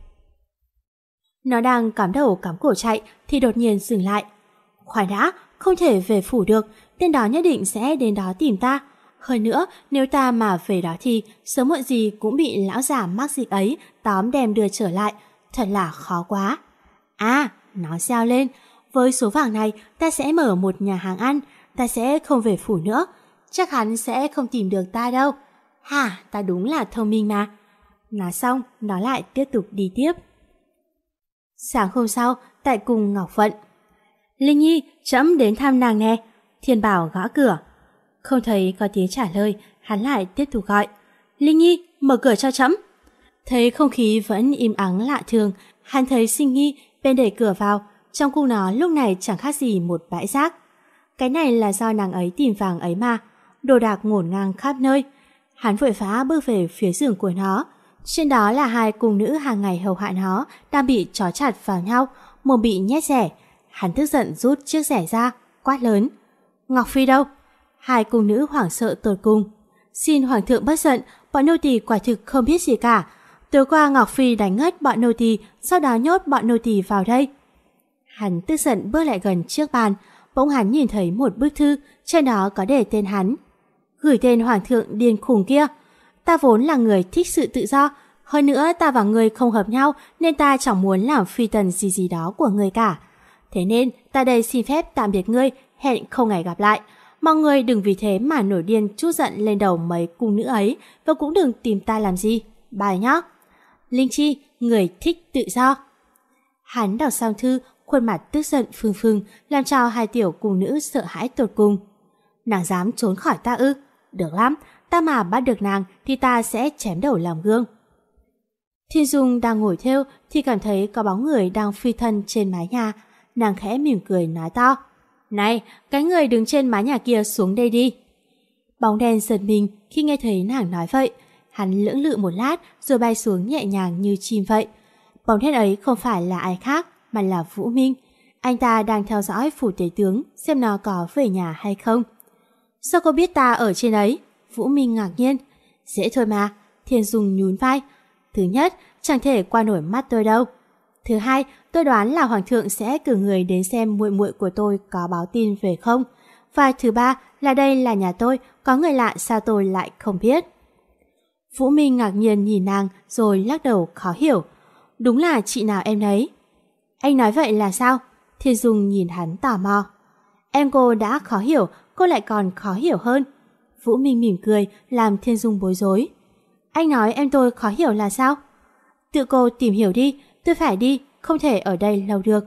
Nó đang cắm đầu cắm cổ chạy thì đột nhiên dừng lại. Khoan đã, không thể về phủ được, tên đó nhất định sẽ đến đó tìm ta. Hơn nữa, nếu ta mà về đó thì sớm muộn gì cũng bị lão già mắc dịch ấy tóm đem đưa trở lại. Thật là khó quá. Nó reo lên. Với số vàng này, ta sẽ mở một nhà hàng ăn. Ta sẽ không về phủ nữa. Chắc hắn sẽ không tìm được ta đâu. Ta đúng là thông minh mà. Nói xong, nó lại tiếp tục đi tiếp. Sáng hôm sau, tại cung Ngọc Vận. Linh Nhi, trẫm đến thăm nàng nè. Thiên Bảo gõ cửa. Không thấy có tiếng trả lời, hắn lại tiếp tục gọi. Linh Nhi, mở cửa cho trẫm. Thấy không khí vẫn im ắng lạ thường, hắn thấy Sinh Nghi bên đẩy cửa vào. Trong cung nó lúc này chẳng khác gì một bãi rác. Cái này là do nàng ấy tìm vàng ấy mà. Đồ đạc ngổn ngang khắp nơi. Hắn vội vã bước về phía giường của nó. Trên đó là hai cung nữ hàng ngày hầu hạ nó đang bị trói chặt vào nhau, mồm bị nhét rẻ. Hắn tức giận rút chiếc rẻ ra, quát lớn. Ngọc Phi đâu? Hai cung nữ hoảng sợ tột cùng. Xin hoàng thượng bất giận, bọn nô tỳ quả thực không biết gì cả. Tối qua Ngọc Phi đánh ngất bọn nô tỳ, sau đó nhốt bọn nô tỳ vào đây. Hắn tức giận bước lại gần chiếc bàn, bỗng hắn nhìn thấy một bức thư, trên đó có đề tên hắn. Gửi tên hoàng thượng điên khùng kia. Ta vốn là người thích sự tự do, hơn nữa ta và ngươi không hợp nhau nên ta chẳng muốn làm phi tần gì đó của ngươi cả. Thế nên ta đây xin phép tạm biệt ngươi, hẹn không ngày gặp lại. Mong ngươi đừng vì thế mà nổi điên trút giận lên đầu mấy cung nữ ấy, và cũng đừng tìm ta làm gì. Bye nhá. Linh Chi, người thích tự do. Hắn đọc xong thư, khuôn mặt tức giận phừng phừng, làm cho hai tiểu cung nữ sợ hãi tột cùng. Nàng dám trốn khỏi ta ư? Được lắm, ta mà bắt được nàng thì ta sẽ chém đầu làm gương. Thiên Dung đang ngồi thêu thì cảm thấy có bóng người đang phi thân trên mái nhà. Nàng khẽ mỉm cười nói to. Này, cái người đứng trên mái nhà kia xuống đây đi. Bóng đen giật mình khi nghe thấy nàng nói vậy. Hắn lưỡng lự một lát rồi bay xuống nhẹ nhàng như chim vậy. Bóng đen ấy không phải là ai khác mà là Vũ Minh. Anh ta đang theo dõi phủ tể tướng xem nó có về nhà hay không. Sao cô biết ta ở trên ấy? Vũ Minh ngạc nhiên. Dễ thôi mà. Thiên Dung nhún vai. Thứ nhất, chẳng thể qua nổi mắt tôi đâu. Thứ hai, tôi đoán là hoàng thượng sẽ cử người đến xem muội muội của tôi có báo tin về không. Và thứ ba là đây là nhà tôi, có người lạ sao tôi lại không biết. Vũ Minh ngạc nhiên nhìn nàng rồi lắc đầu khó hiểu. Đúng là chị nào em nấy. Anh nói vậy là sao? Thiên Dung nhìn hắn tò mò. Em cô đã khó hiểu, cô lại còn khó hiểu hơn. Vũ Minh mỉm cười làm Thiên Dung bối rối. Anh nói em tôi khó hiểu là sao? Tự cô tìm hiểu đi, tôi phải đi, không thể ở đây lâu được.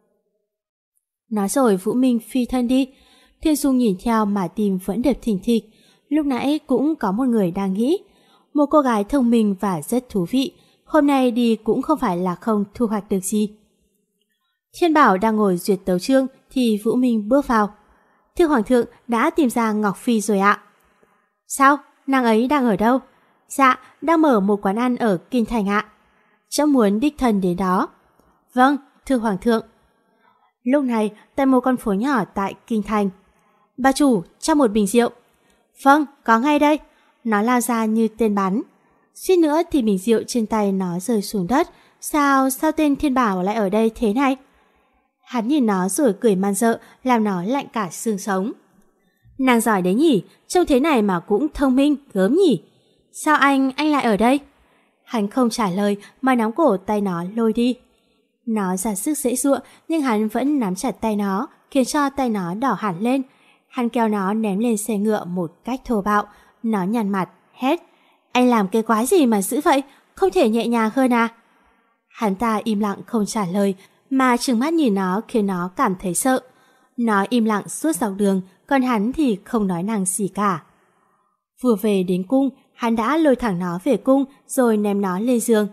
Nói rồi Vũ Minh phi thân đi. Thiên Dung nhìn theo mà tim vẫn đập thình thịch. Lúc nãy cũng có một người đang nghĩ. Một cô gái thông minh và rất thú vị. Hôm nay đi cũng không phải là không thu hoạch được gì. Thiên Bảo đang ngồi duyệt tấu chương thì Vũ Minh bước vào. Thưa hoàng thượng đã tìm ra Ngọc Phi rồi ạ. Sao? Nàng ấy đang ở đâu? Dạ, đang mở một quán ăn ở Kinh Thành ạ. Trẫm muốn đích thân đến đó. Vâng, thưa hoàng thượng. Lúc này, tại một con phố nhỏ tại Kinh Thành. Bà chủ, cho một bình rượu. Vâng, có ngay đây. Nó lao ra như tên bắn. Suýt nữa thì bình rượu trên tay nó rơi xuống đất. Sao tên Thiên Bảo lại ở đây thế này? Hắn nhìn nó rồi cười man rợ, làm nó lạnh cả xương sống. Nàng giỏi đấy nhỉ, trông thế này mà cũng thông minh, gớm nhỉ. Sao anh lại ở đây? Hắn không trả lời mà nắm cổ tay nó lôi đi. Nó ra sức giãy giụa nhưng hắn vẫn nắm chặt tay nó, khiến cho tay nó đỏ hẳn lên. Hắn kéo nó ném lên xe ngựa một cách thô bạo. Nó nhăn mặt, hét. Anh làm cái quái gì mà dữ vậy? Không thể nhẹ nhàng hơn à? Hắn ta im lặng không trả lời, mà trừng mắt nhìn nó khiến nó cảm thấy sợ. Nó im lặng suốt dọc đường, còn hắn thì không nói năng gì cả. Vừa về đến cung, hắn đã lôi thẳng nó về cung rồi ném nó lên giường.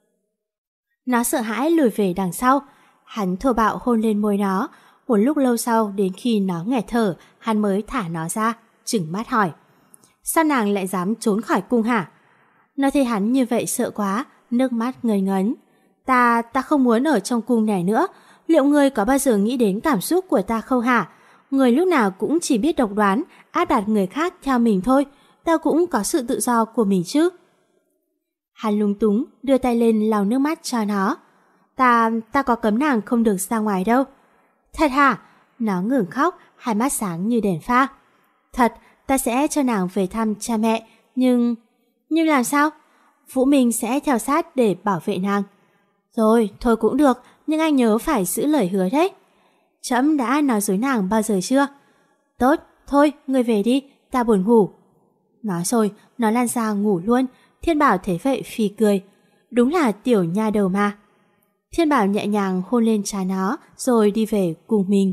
Nó sợ hãi lùi về đằng sau. Hắn thô bạo hôn lên môi nó. Một lúc lâu sau, đến khi nó nghẹt thở, hắn mới thả nó ra, trừng mắt hỏi. Sao nàng lại dám trốn khỏi cung hả? Nó thấy hắn như vậy sợ quá, nước mắt ngây ngấn. Ta không muốn ở trong cung này nữa. Liệu ngươi có bao giờ nghĩ đến cảm xúc của ta không hả? Người lúc nào cũng chỉ biết độc đoán, áp đặt người khác theo mình thôi. Ta cũng có sự tự do của mình chứ. Hắn lúng túng đưa tay lên lau nước mắt cho nó. Ta có cấm nàng không được ra ngoài đâu. Thật hả? Nó ngừng khóc, hai mắt sáng như đèn pha. Thật, ta sẽ cho nàng về thăm cha mẹ. Nhưng làm sao? Vũ Minh sẽ theo sát để bảo vệ nàng. Rồi, thôi cũng được, nhưng anh nhớ phải giữ lời hứa đấy. Trẫm đã nói dối nàng bao giờ chưa? Tốt, thôi, ngươi về đi, ta buồn ngủ. Nói rồi, nó lăn ra ngủ luôn. Thiên Bảo thấy vậy phì cười. Đúng là tiểu nha đầu mà. Thiên Bảo nhẹ nhàng hôn lên trán nó rồi đi về cùng mình.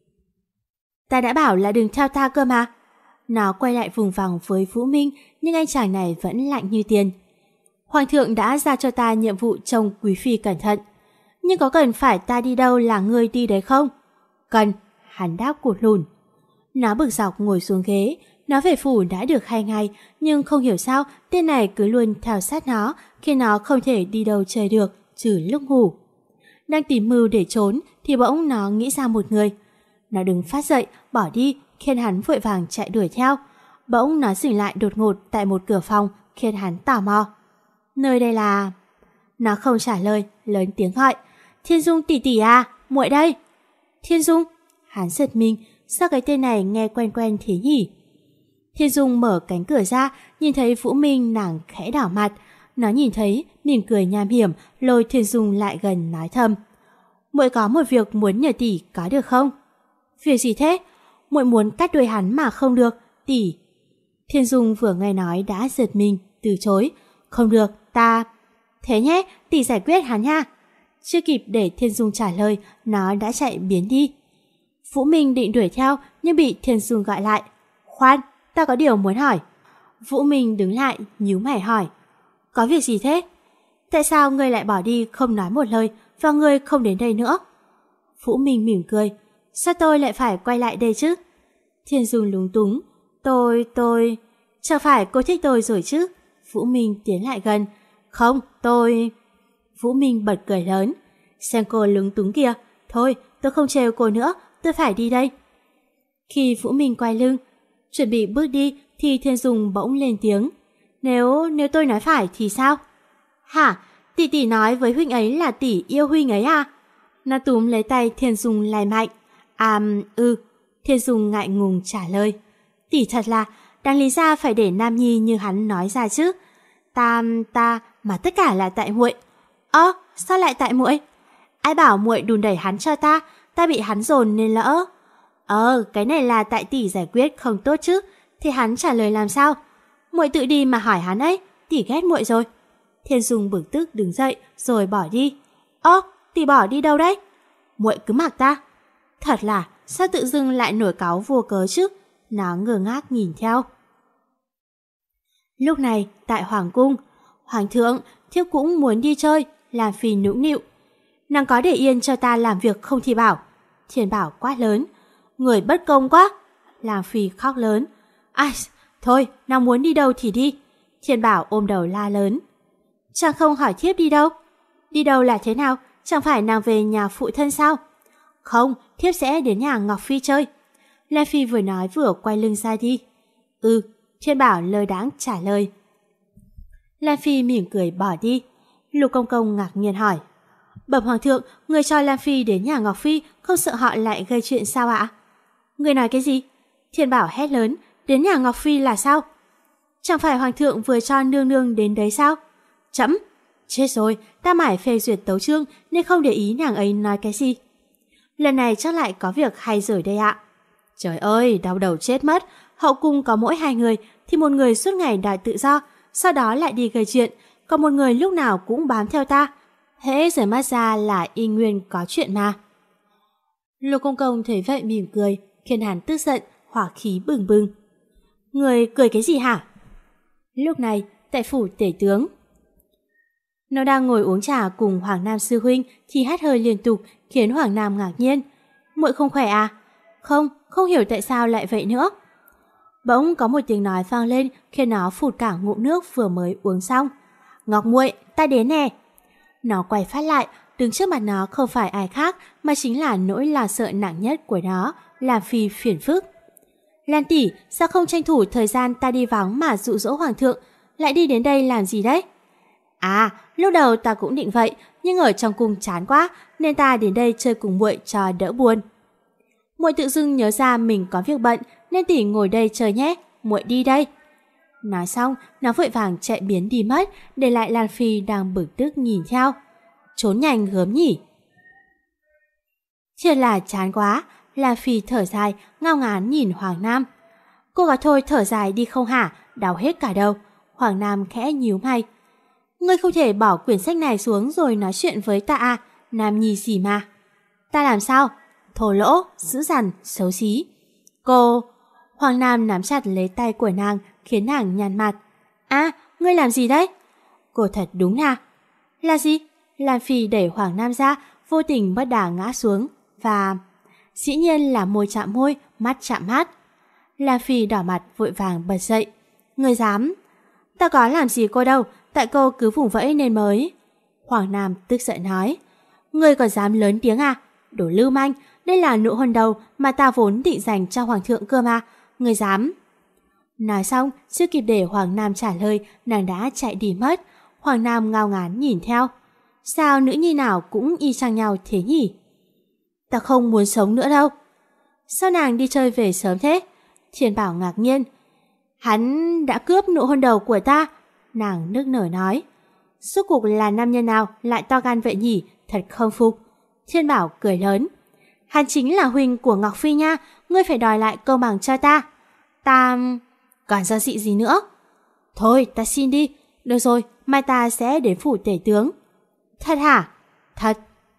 Ta đã bảo là đừng theo ta cơ mà. Nó quay lại vùng vằng với Vũ Minh, nhưng anh chàng này vẫn lạnh như tiền. Hoàng thượng đã ra cho ta nhiệm vụ trông quý phi cẩn thận. Nhưng có cần phải ta đi đâu là ngươi đi đấy không? Cần, hắn đáp cụt lùn. Nó bực dọc ngồi xuống ghế. Nó về phủ đã được 2 ngày, nhưng không hiểu sao tên này cứ luôn theo sát nó, khiến nó không thể đi đâu chơi được, trừ lúc ngủ. Đang tìm mưu để trốn, thì bỗng nó nghĩ ra một người. Nó đứng phát dậy, bỏ đi, khiến hắn vội vàng chạy đuổi theo. Bỗng nó dừng lại đột ngột tại một cửa phòng, khiến hắn tò mò. Nơi đây là... Nó không trả lời, lớn tiếng gọi. Thiên Dung tỷ tỷ à, muội đây. Thiên Dung? Hắn giật mình, sao cái tên này nghe quen quen thế nhỉ? Thiên Dung mở cánh cửa ra, nhìn thấy Vũ Minh, nàng khẽ đỏ mặt. Nó nhìn thấy, mỉm cười nham hiểm, lôi Thiên Dung lại gần nói thầm. Muội có một việc muốn nhờ tỷ có được không? Việc gì thế? Muội muốn cắt đuôi hắn mà không được, tỷ. Thiên Dung vừa nghe nói đã giật mình, từ chối. Không được, ta... Thế nhé, tỷ giải quyết hắn nha. Chưa kịp để Thiên Dung trả lời, nó đã chạy biến đi. Vũ Minh định đuổi theo, nhưng bị Thiên Dung gọi lại. Khoan, ta có điều muốn hỏi. Vũ Minh đứng lại, nhíu mày hỏi. Có việc gì thế? Tại sao ngươi lại bỏ đi không nói một lời, và ngươi không đến đây nữa? Vũ Minh mỉm cười. Sao tôi lại phải quay lại đây chứ? Thiên Dung lúng túng. Tôi... Chẳng phải cô thích tôi rồi chứ? Vũ Minh tiến lại gần. Không, tôi... Vũ Minh bật cười lớn. Xem cô lúng túng kìa. Thôi, tôi không trêu cô nữa, tôi phải đi đây. Khi Vũ Minh quay lưng, chuẩn bị bước đi, thì Thiên Dung bỗng lên tiếng. Nếu tôi nói phải thì sao? Hả? Tỷ nói với huynh ấy là tỷ yêu huynh ấy à? Nó túm lấy tay Thiên Dung lay mạnh. Thiên Dung ngại ngùng trả lời. Tỷ thật là, đáng lý ra phải để Nam Nhi như hắn nói ra chứ. Ta mà tất cả là tại muội. Sao lại tại muội? Ai bảo muội đùn đẩy hắn cho ta bị hắn dồn nên lỡ. Cái này là tại tỷ giải quyết không tốt chứ. Thì hắn trả lời làm sao? Muội tự đi mà hỏi hắn ấy, tỷ ghét muội rồi. Thiên Dung bực tức đứng dậy rồi bỏ đi. Tỷ bỏ đi đâu đấy? Muội cứ mặc ta. Thật là, sao tự dưng lại nổi cáu vô cớ chứ? Nó ngơ ngác nhìn theo. Lúc này, tại Hoàng cung, Hoàng thượng, thiếp cũng muốn đi chơi, làm phi nũng nịu. Nàng có để yên cho ta làm việc không thì bảo. Thiên Bảo quát lớn. Người bất công quá. Làm phi khóc lớn. Thôi, nàng muốn đi đâu thì đi. Thiên Bảo ôm đầu la lớn. Chàng không hỏi thiếp đi đâu. Đi đâu là thế nào? Chẳng phải nàng về nhà phụ thân sao? Không, thiếp sẽ đến nhà Ngọc Phi chơi. La Phi vừa nói vừa quay lưng ra đi. Thiên Bảo lơ đãng trả lời. La Phi mỉm cười bỏ đi. Lục Công Công ngạc nhiên hỏi. Bẩm hoàng thượng, người cho Lan Phi đến nhà Ngọc Phi, không sợ họ lại gây chuyện sao ạ? Người nói cái gì? Thiên Bảo hét lớn, đến nhà Ngọc Phi là sao? Chẳng phải hoàng thượng vừa cho nương nương đến đấy sao? Trẫm, chết rồi, ta mải phê duyệt tấu chương nên không để ý nàng ấy nói cái gì. Lần này chắc lại có việc hay rồi đây ạ. Trời ơi, đau đầu chết mất. Hậu cung có mỗi 2 người thì một người suốt ngày đòi tự do, sau đó lại đi gây chuyện, còn một người lúc nào cũng bám theo ta. Hễ rời mắt ra là y nguyên có chuyện mà. Lục Công Công thấy vậy mỉm cười, khiến hắn tức giận, hỏa khí bừng bừng. Người cười cái gì hả? Lúc này, tại phủ tể tướng, nó đang ngồi uống trà cùng Hoàng Nam sư huynh thì hắt hơi liên tục, khiến Hoàng Nam ngạc nhiên. Muội không khỏe à? Không hiểu tại sao lại vậy nữa. Bỗng có một tiếng nói vang lên, khiến nó phụt cả ngụm nước vừa mới uống xong. Ngọc muội, ta đến nè. Nó quay phát lại, đứng trước mặt nó không phải ai khác mà chính là nỗi lo sợ nặng nhất của nó, Lan Phi phiền phức. Lan tỷ, sao không tranh thủ thời gian ta đi vắng mà dụ dỗ hoàng thượng, lại đi đến đây làm gì đấy? À, lúc đầu ta cũng định vậy, nhưng ở trong cung chán quá nên ta đến đây chơi cùng muội cho đỡ buồn. Muội tự dưng nhớ ra mình có việc bận nên tỷ ngồi đây chơi nhé, muội đi đây. Nói xong, nó vội vàng chạy biến đi mất, để lại Lan Phi đang bực tức nhìn theo. Trốn nhanh gớm nhỉ. Thiệt là chán quá. Lan Phi thở dài, ngao ngán nhìn Hoàng Nam. Cô có thôi thở dài đi không hả? Đau hết cả đầu. Hoàng Nam khẽ nhíu mày. Ngươi không thể bỏ quyển sách này xuống rồi nói chuyện với ta à? Nam nhi gì mà? Ta làm sao? Thô lỗ, dữ dằn, xấu xí. Cô... Hoàng Nam nắm chặt lấy tay của nàng, khiến nàng nhăn mặt. À, ngươi làm gì đấy? Cô thật đúng à? Là gì? Lan Phi đẩy Hoàng Nam ra, vô tình bất đà ngã xuống. Và... dĩ nhiên là môi chạm môi, mắt chạm mắt. Lan Phi đỏ mặt vội vàng bật dậy. Ngươi dám? Ta có làm gì cô đâu, tại cô cứ vùng vẫy nên mới. Hoàng Nam tức giận nói. Ngươi còn dám lớn tiếng à? Đồ lưu manh, đây là nụ hôn đầu mà ta vốn định dành cho hoàng thượng cơ mà. Ngươi dám? Nói xong, chưa kịp để Hoàng Nam trả lời, nàng đã chạy đi mất. Hoàng Nam ngao ngán nhìn theo. Sao nữ nhi nào cũng y chang nhau thế nhỉ? Ta không muốn sống nữa đâu. Sao nàng đi chơi về sớm thế? Thiên Bảo ngạc nhiên. Hắn đã cướp nụ hôn đầu của ta. Nàng nức nở nói. Suốt cuộc là nam nhân nào lại to gan vậy nhỉ? Thật không phục. Thiên Bảo cười lớn. Hắn chính là huynh của Ngọc Phi nha. Ngươi phải đòi lại công bằng cho ta. Ta... còn do dị gì nữa? Thôi ta xin đi. Được rồi, mai ta sẽ đến phủ tể tướng. Thật hả? Thật.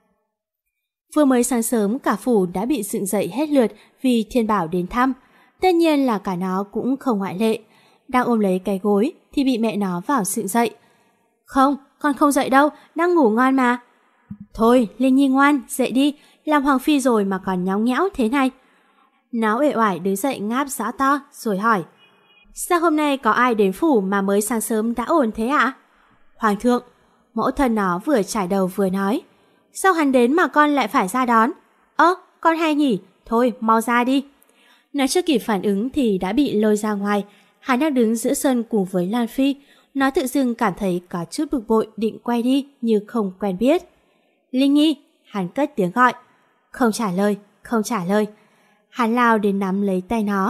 Vừa mới sáng sớm cả phủ đã bị dựng dậy hết lượt vì Thiên Bảo đến thăm. Tất nhiên là cả nó cũng không ngoại lệ. Đang ôm lấy cái gối thì bị mẹ nó vào dựng dậy. Không, con không dậy đâu, đang ngủ ngon mà. Thôi, Linh Nhi ngoan, dậy đi, làm hoàng phi rồi mà còn nhõng nhẽo thế này. Nó uể oải đứng dậy ngáp rõ to rồi hỏi. Sao hôm nay có ai đến phủ mà mới sáng sớm đã ổn thế ạ? Hoàng thượng. Mẫu thân nó vừa trải đầu vừa nói. Sao hắn đến mà con lại phải ra đón? Con hay nhỉ, thôi mau ra đi. Nó chưa kịp phản ứng thì đã bị lôi ra ngoài. Hắn đang đứng giữa sân cùng với Lan Phi. Nó tự dưng cảm thấy có chút bực bội, định quay đi như không quen biết. Linh Nhi, hắn cất tiếng gọi. Không trả lời, không trả lời. Hắn lao đến nắm lấy tay nó.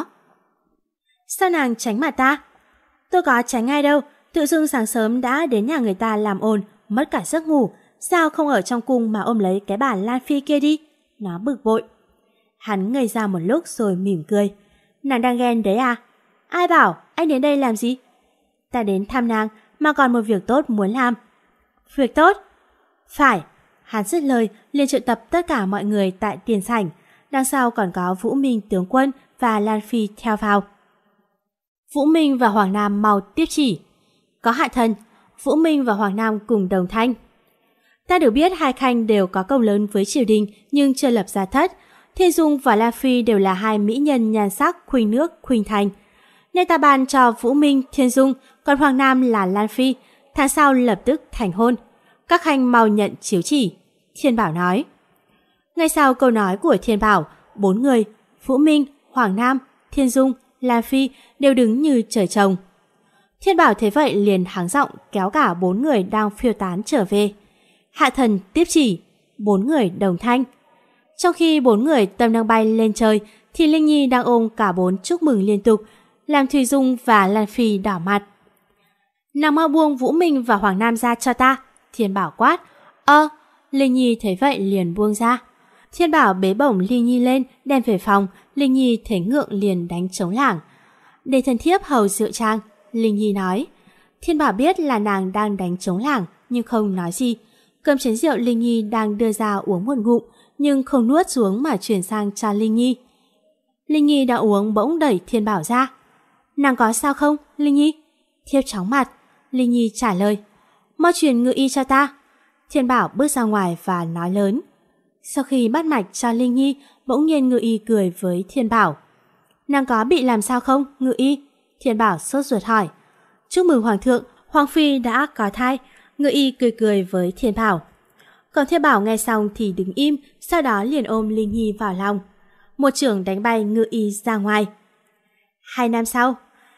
Sao nàng tránh mặt ta? Tôi có tránh ai đâu, tự dưng sáng sớm đã đến nhà người ta làm ồn, mất cả giấc ngủ. Sao không ở trong cung mà ôm lấy cái bà Lan Phi kia đi? Nó bực bội. Hắn ngây ra một lúc rồi mỉm cười. Nàng đang ghen đấy à? Ai bảo anh đến đây làm gì? Ta đến thăm nàng mà còn một việc tốt muốn làm. Việc tốt? Phải. Hắn dứt lời liền triệu tập tất cả mọi người tại tiền sảnh. Đằng sau còn có Vũ Minh tướng quân và Lan Phi theo vào. Vũ Minh và Hoàng Nam mau tiếp chỉ. Có Hạ Thần, Vũ Minh và Hoàng Nam cùng đồng thanh. Ta được biết hai khanh đều có công lớn với triều đình nhưng chưa lập gia thất. Thiên Dung và Lan Phi đều là hai mỹ nhân nhan sắc khuynh nước khuynh thành. Nên ta ban cho Vũ Minh Thiên Dung, còn Hoàng Nam là Lan Phi. Tháng sau lập tức thành hôn. Các khanh mau nhận chiếu chỉ. Thiên Bảo nói. Ngay sau câu nói của Thiên Bảo, 4 người, Vũ Minh, Hoàng Nam, Thiên Dung, Lan Phi đều đứng như trời trồng. Thiên Bảo thấy vậy liền hắng giọng kéo cả 4 người đang phiêu tán trở về. Hạ Thần tiếp chỉ. 4 người đồng thanh. Trong khi 4 người tâm đang bay lên trời thì Linh Nhi đang ôm cả 4 chúc mừng liên tục, làm Thùy Dung và Lan Phi đỏ mặt. Nàng mau buông Vũ Minh và Hoàng Nam ra cho ta, Thiên Bảo quát. Linh Nhi thấy vậy liền buông ra. Thiên Bảo bế bổng Linh Nhi lên đem về phòng. Linh Nhi thấy ngượng liền đánh trống lảng. Để thần thiếp hầu rượu trang, Linh Nhi nói. Thiên Bảo biết là nàng đang đánh trống lảng nhưng không nói gì. Cầm chén rượu Linh Nhi đang đưa ra uống một ngụm nhưng không nuốt xuống mà chuyển sang cho Linh Nhi. Linh Nhi đã uống bỗng đẩy Thiên Bảo ra. Nàng có sao không, Linh Nhi? Thiếp chóng mặt. Linh Nhi trả lời. Mau truyền ngự y cho ta. Thiên Bảo bước ra ngoài và nói lớn. Sau khi bắt mạch cho Linh Nhi, bỗng nhiên ngự y cười với Thiên Bảo. Nàng có bị làm sao không, ngự y? Thiên Bảo sốt ruột hỏi. Chúc mừng Hoàng thượng, Hoàng phi đã có thai. Ngự y cười cười với Thiên Bảo. Còn Thiên Bảo nghe xong thì đứng im, sau đó liền ôm Linh Nhi vào lòng. Một chưởng đánh bay ngự y ra ngoài. 2 năm sau.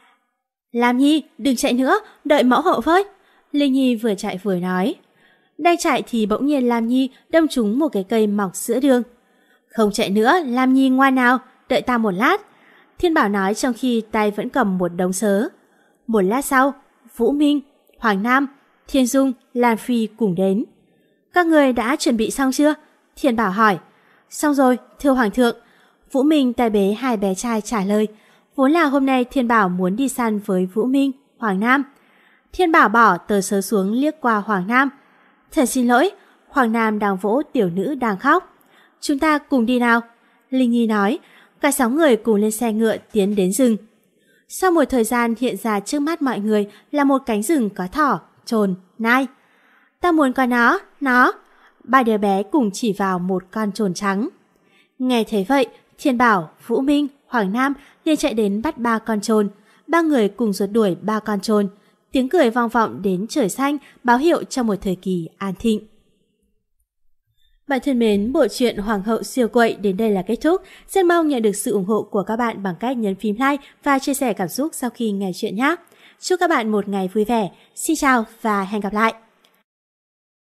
Lam Nhi, đừng chạy nữa, đợi mẫu hậu với. Linh Nhi vừa chạy vừa nói. Đang chạy thì bỗng nhiên Lam Nhi đâm trúng một cái cây mọc giữa đường. Không chạy nữa, Lam Nhi ngoan nào, đợi ta một lát. Thiên Bảo nói trong khi tay vẫn cầm một đống sớ. Một lát sau, Vũ Minh, Hoàng Nam, Thiên Dung, Lan Phi cùng đến. Các người đã chuẩn bị xong chưa? Thiên Bảo hỏi. Xong rồi, thưa Hoàng thượng. Vũ Minh tay bế 2 bé trai trả lời. Vốn là hôm nay Thiên Bảo muốn đi săn với Vũ Minh, Hoàng Nam. Thiên Bảo bỏ tờ sớ xuống liếc qua Hoàng Nam. Thật xin lỗi, Hoàng Nam đang vỗ tiểu nữ đang khóc. Chúng ta cùng đi nào. Linh Nhi nói. Cả 6 người cùng lên xe ngựa tiến đến rừng. Sau một thời gian hiện ra trước mắt mọi người là một cánh rừng có thỏ, trồn, nai. Ta muốn coi nó. 3 đứa bé cùng chỉ vào một con trồn trắng. Nghe thấy vậy, Thiên Bảo, Vũ Minh, Hoàng Nam liền chạy đến bắt 3 con trồn. 3 người cùng rượt đuổi 3 con trồn. Tiếng cười vang vọng đến trời xanh, báo hiệu cho một thời kỳ an thịnh. Bạn thân mến, bộ truyện Hoàng hậu siêu quậy đến đây là kết thúc. Rất mong nhận được sự ủng hộ của các bạn bằng cách nhấn phím like và chia sẻ cảm xúc sau khi nghe chuyện nhé. Chúc các bạn một ngày vui vẻ. Xin chào và hẹn gặp lại.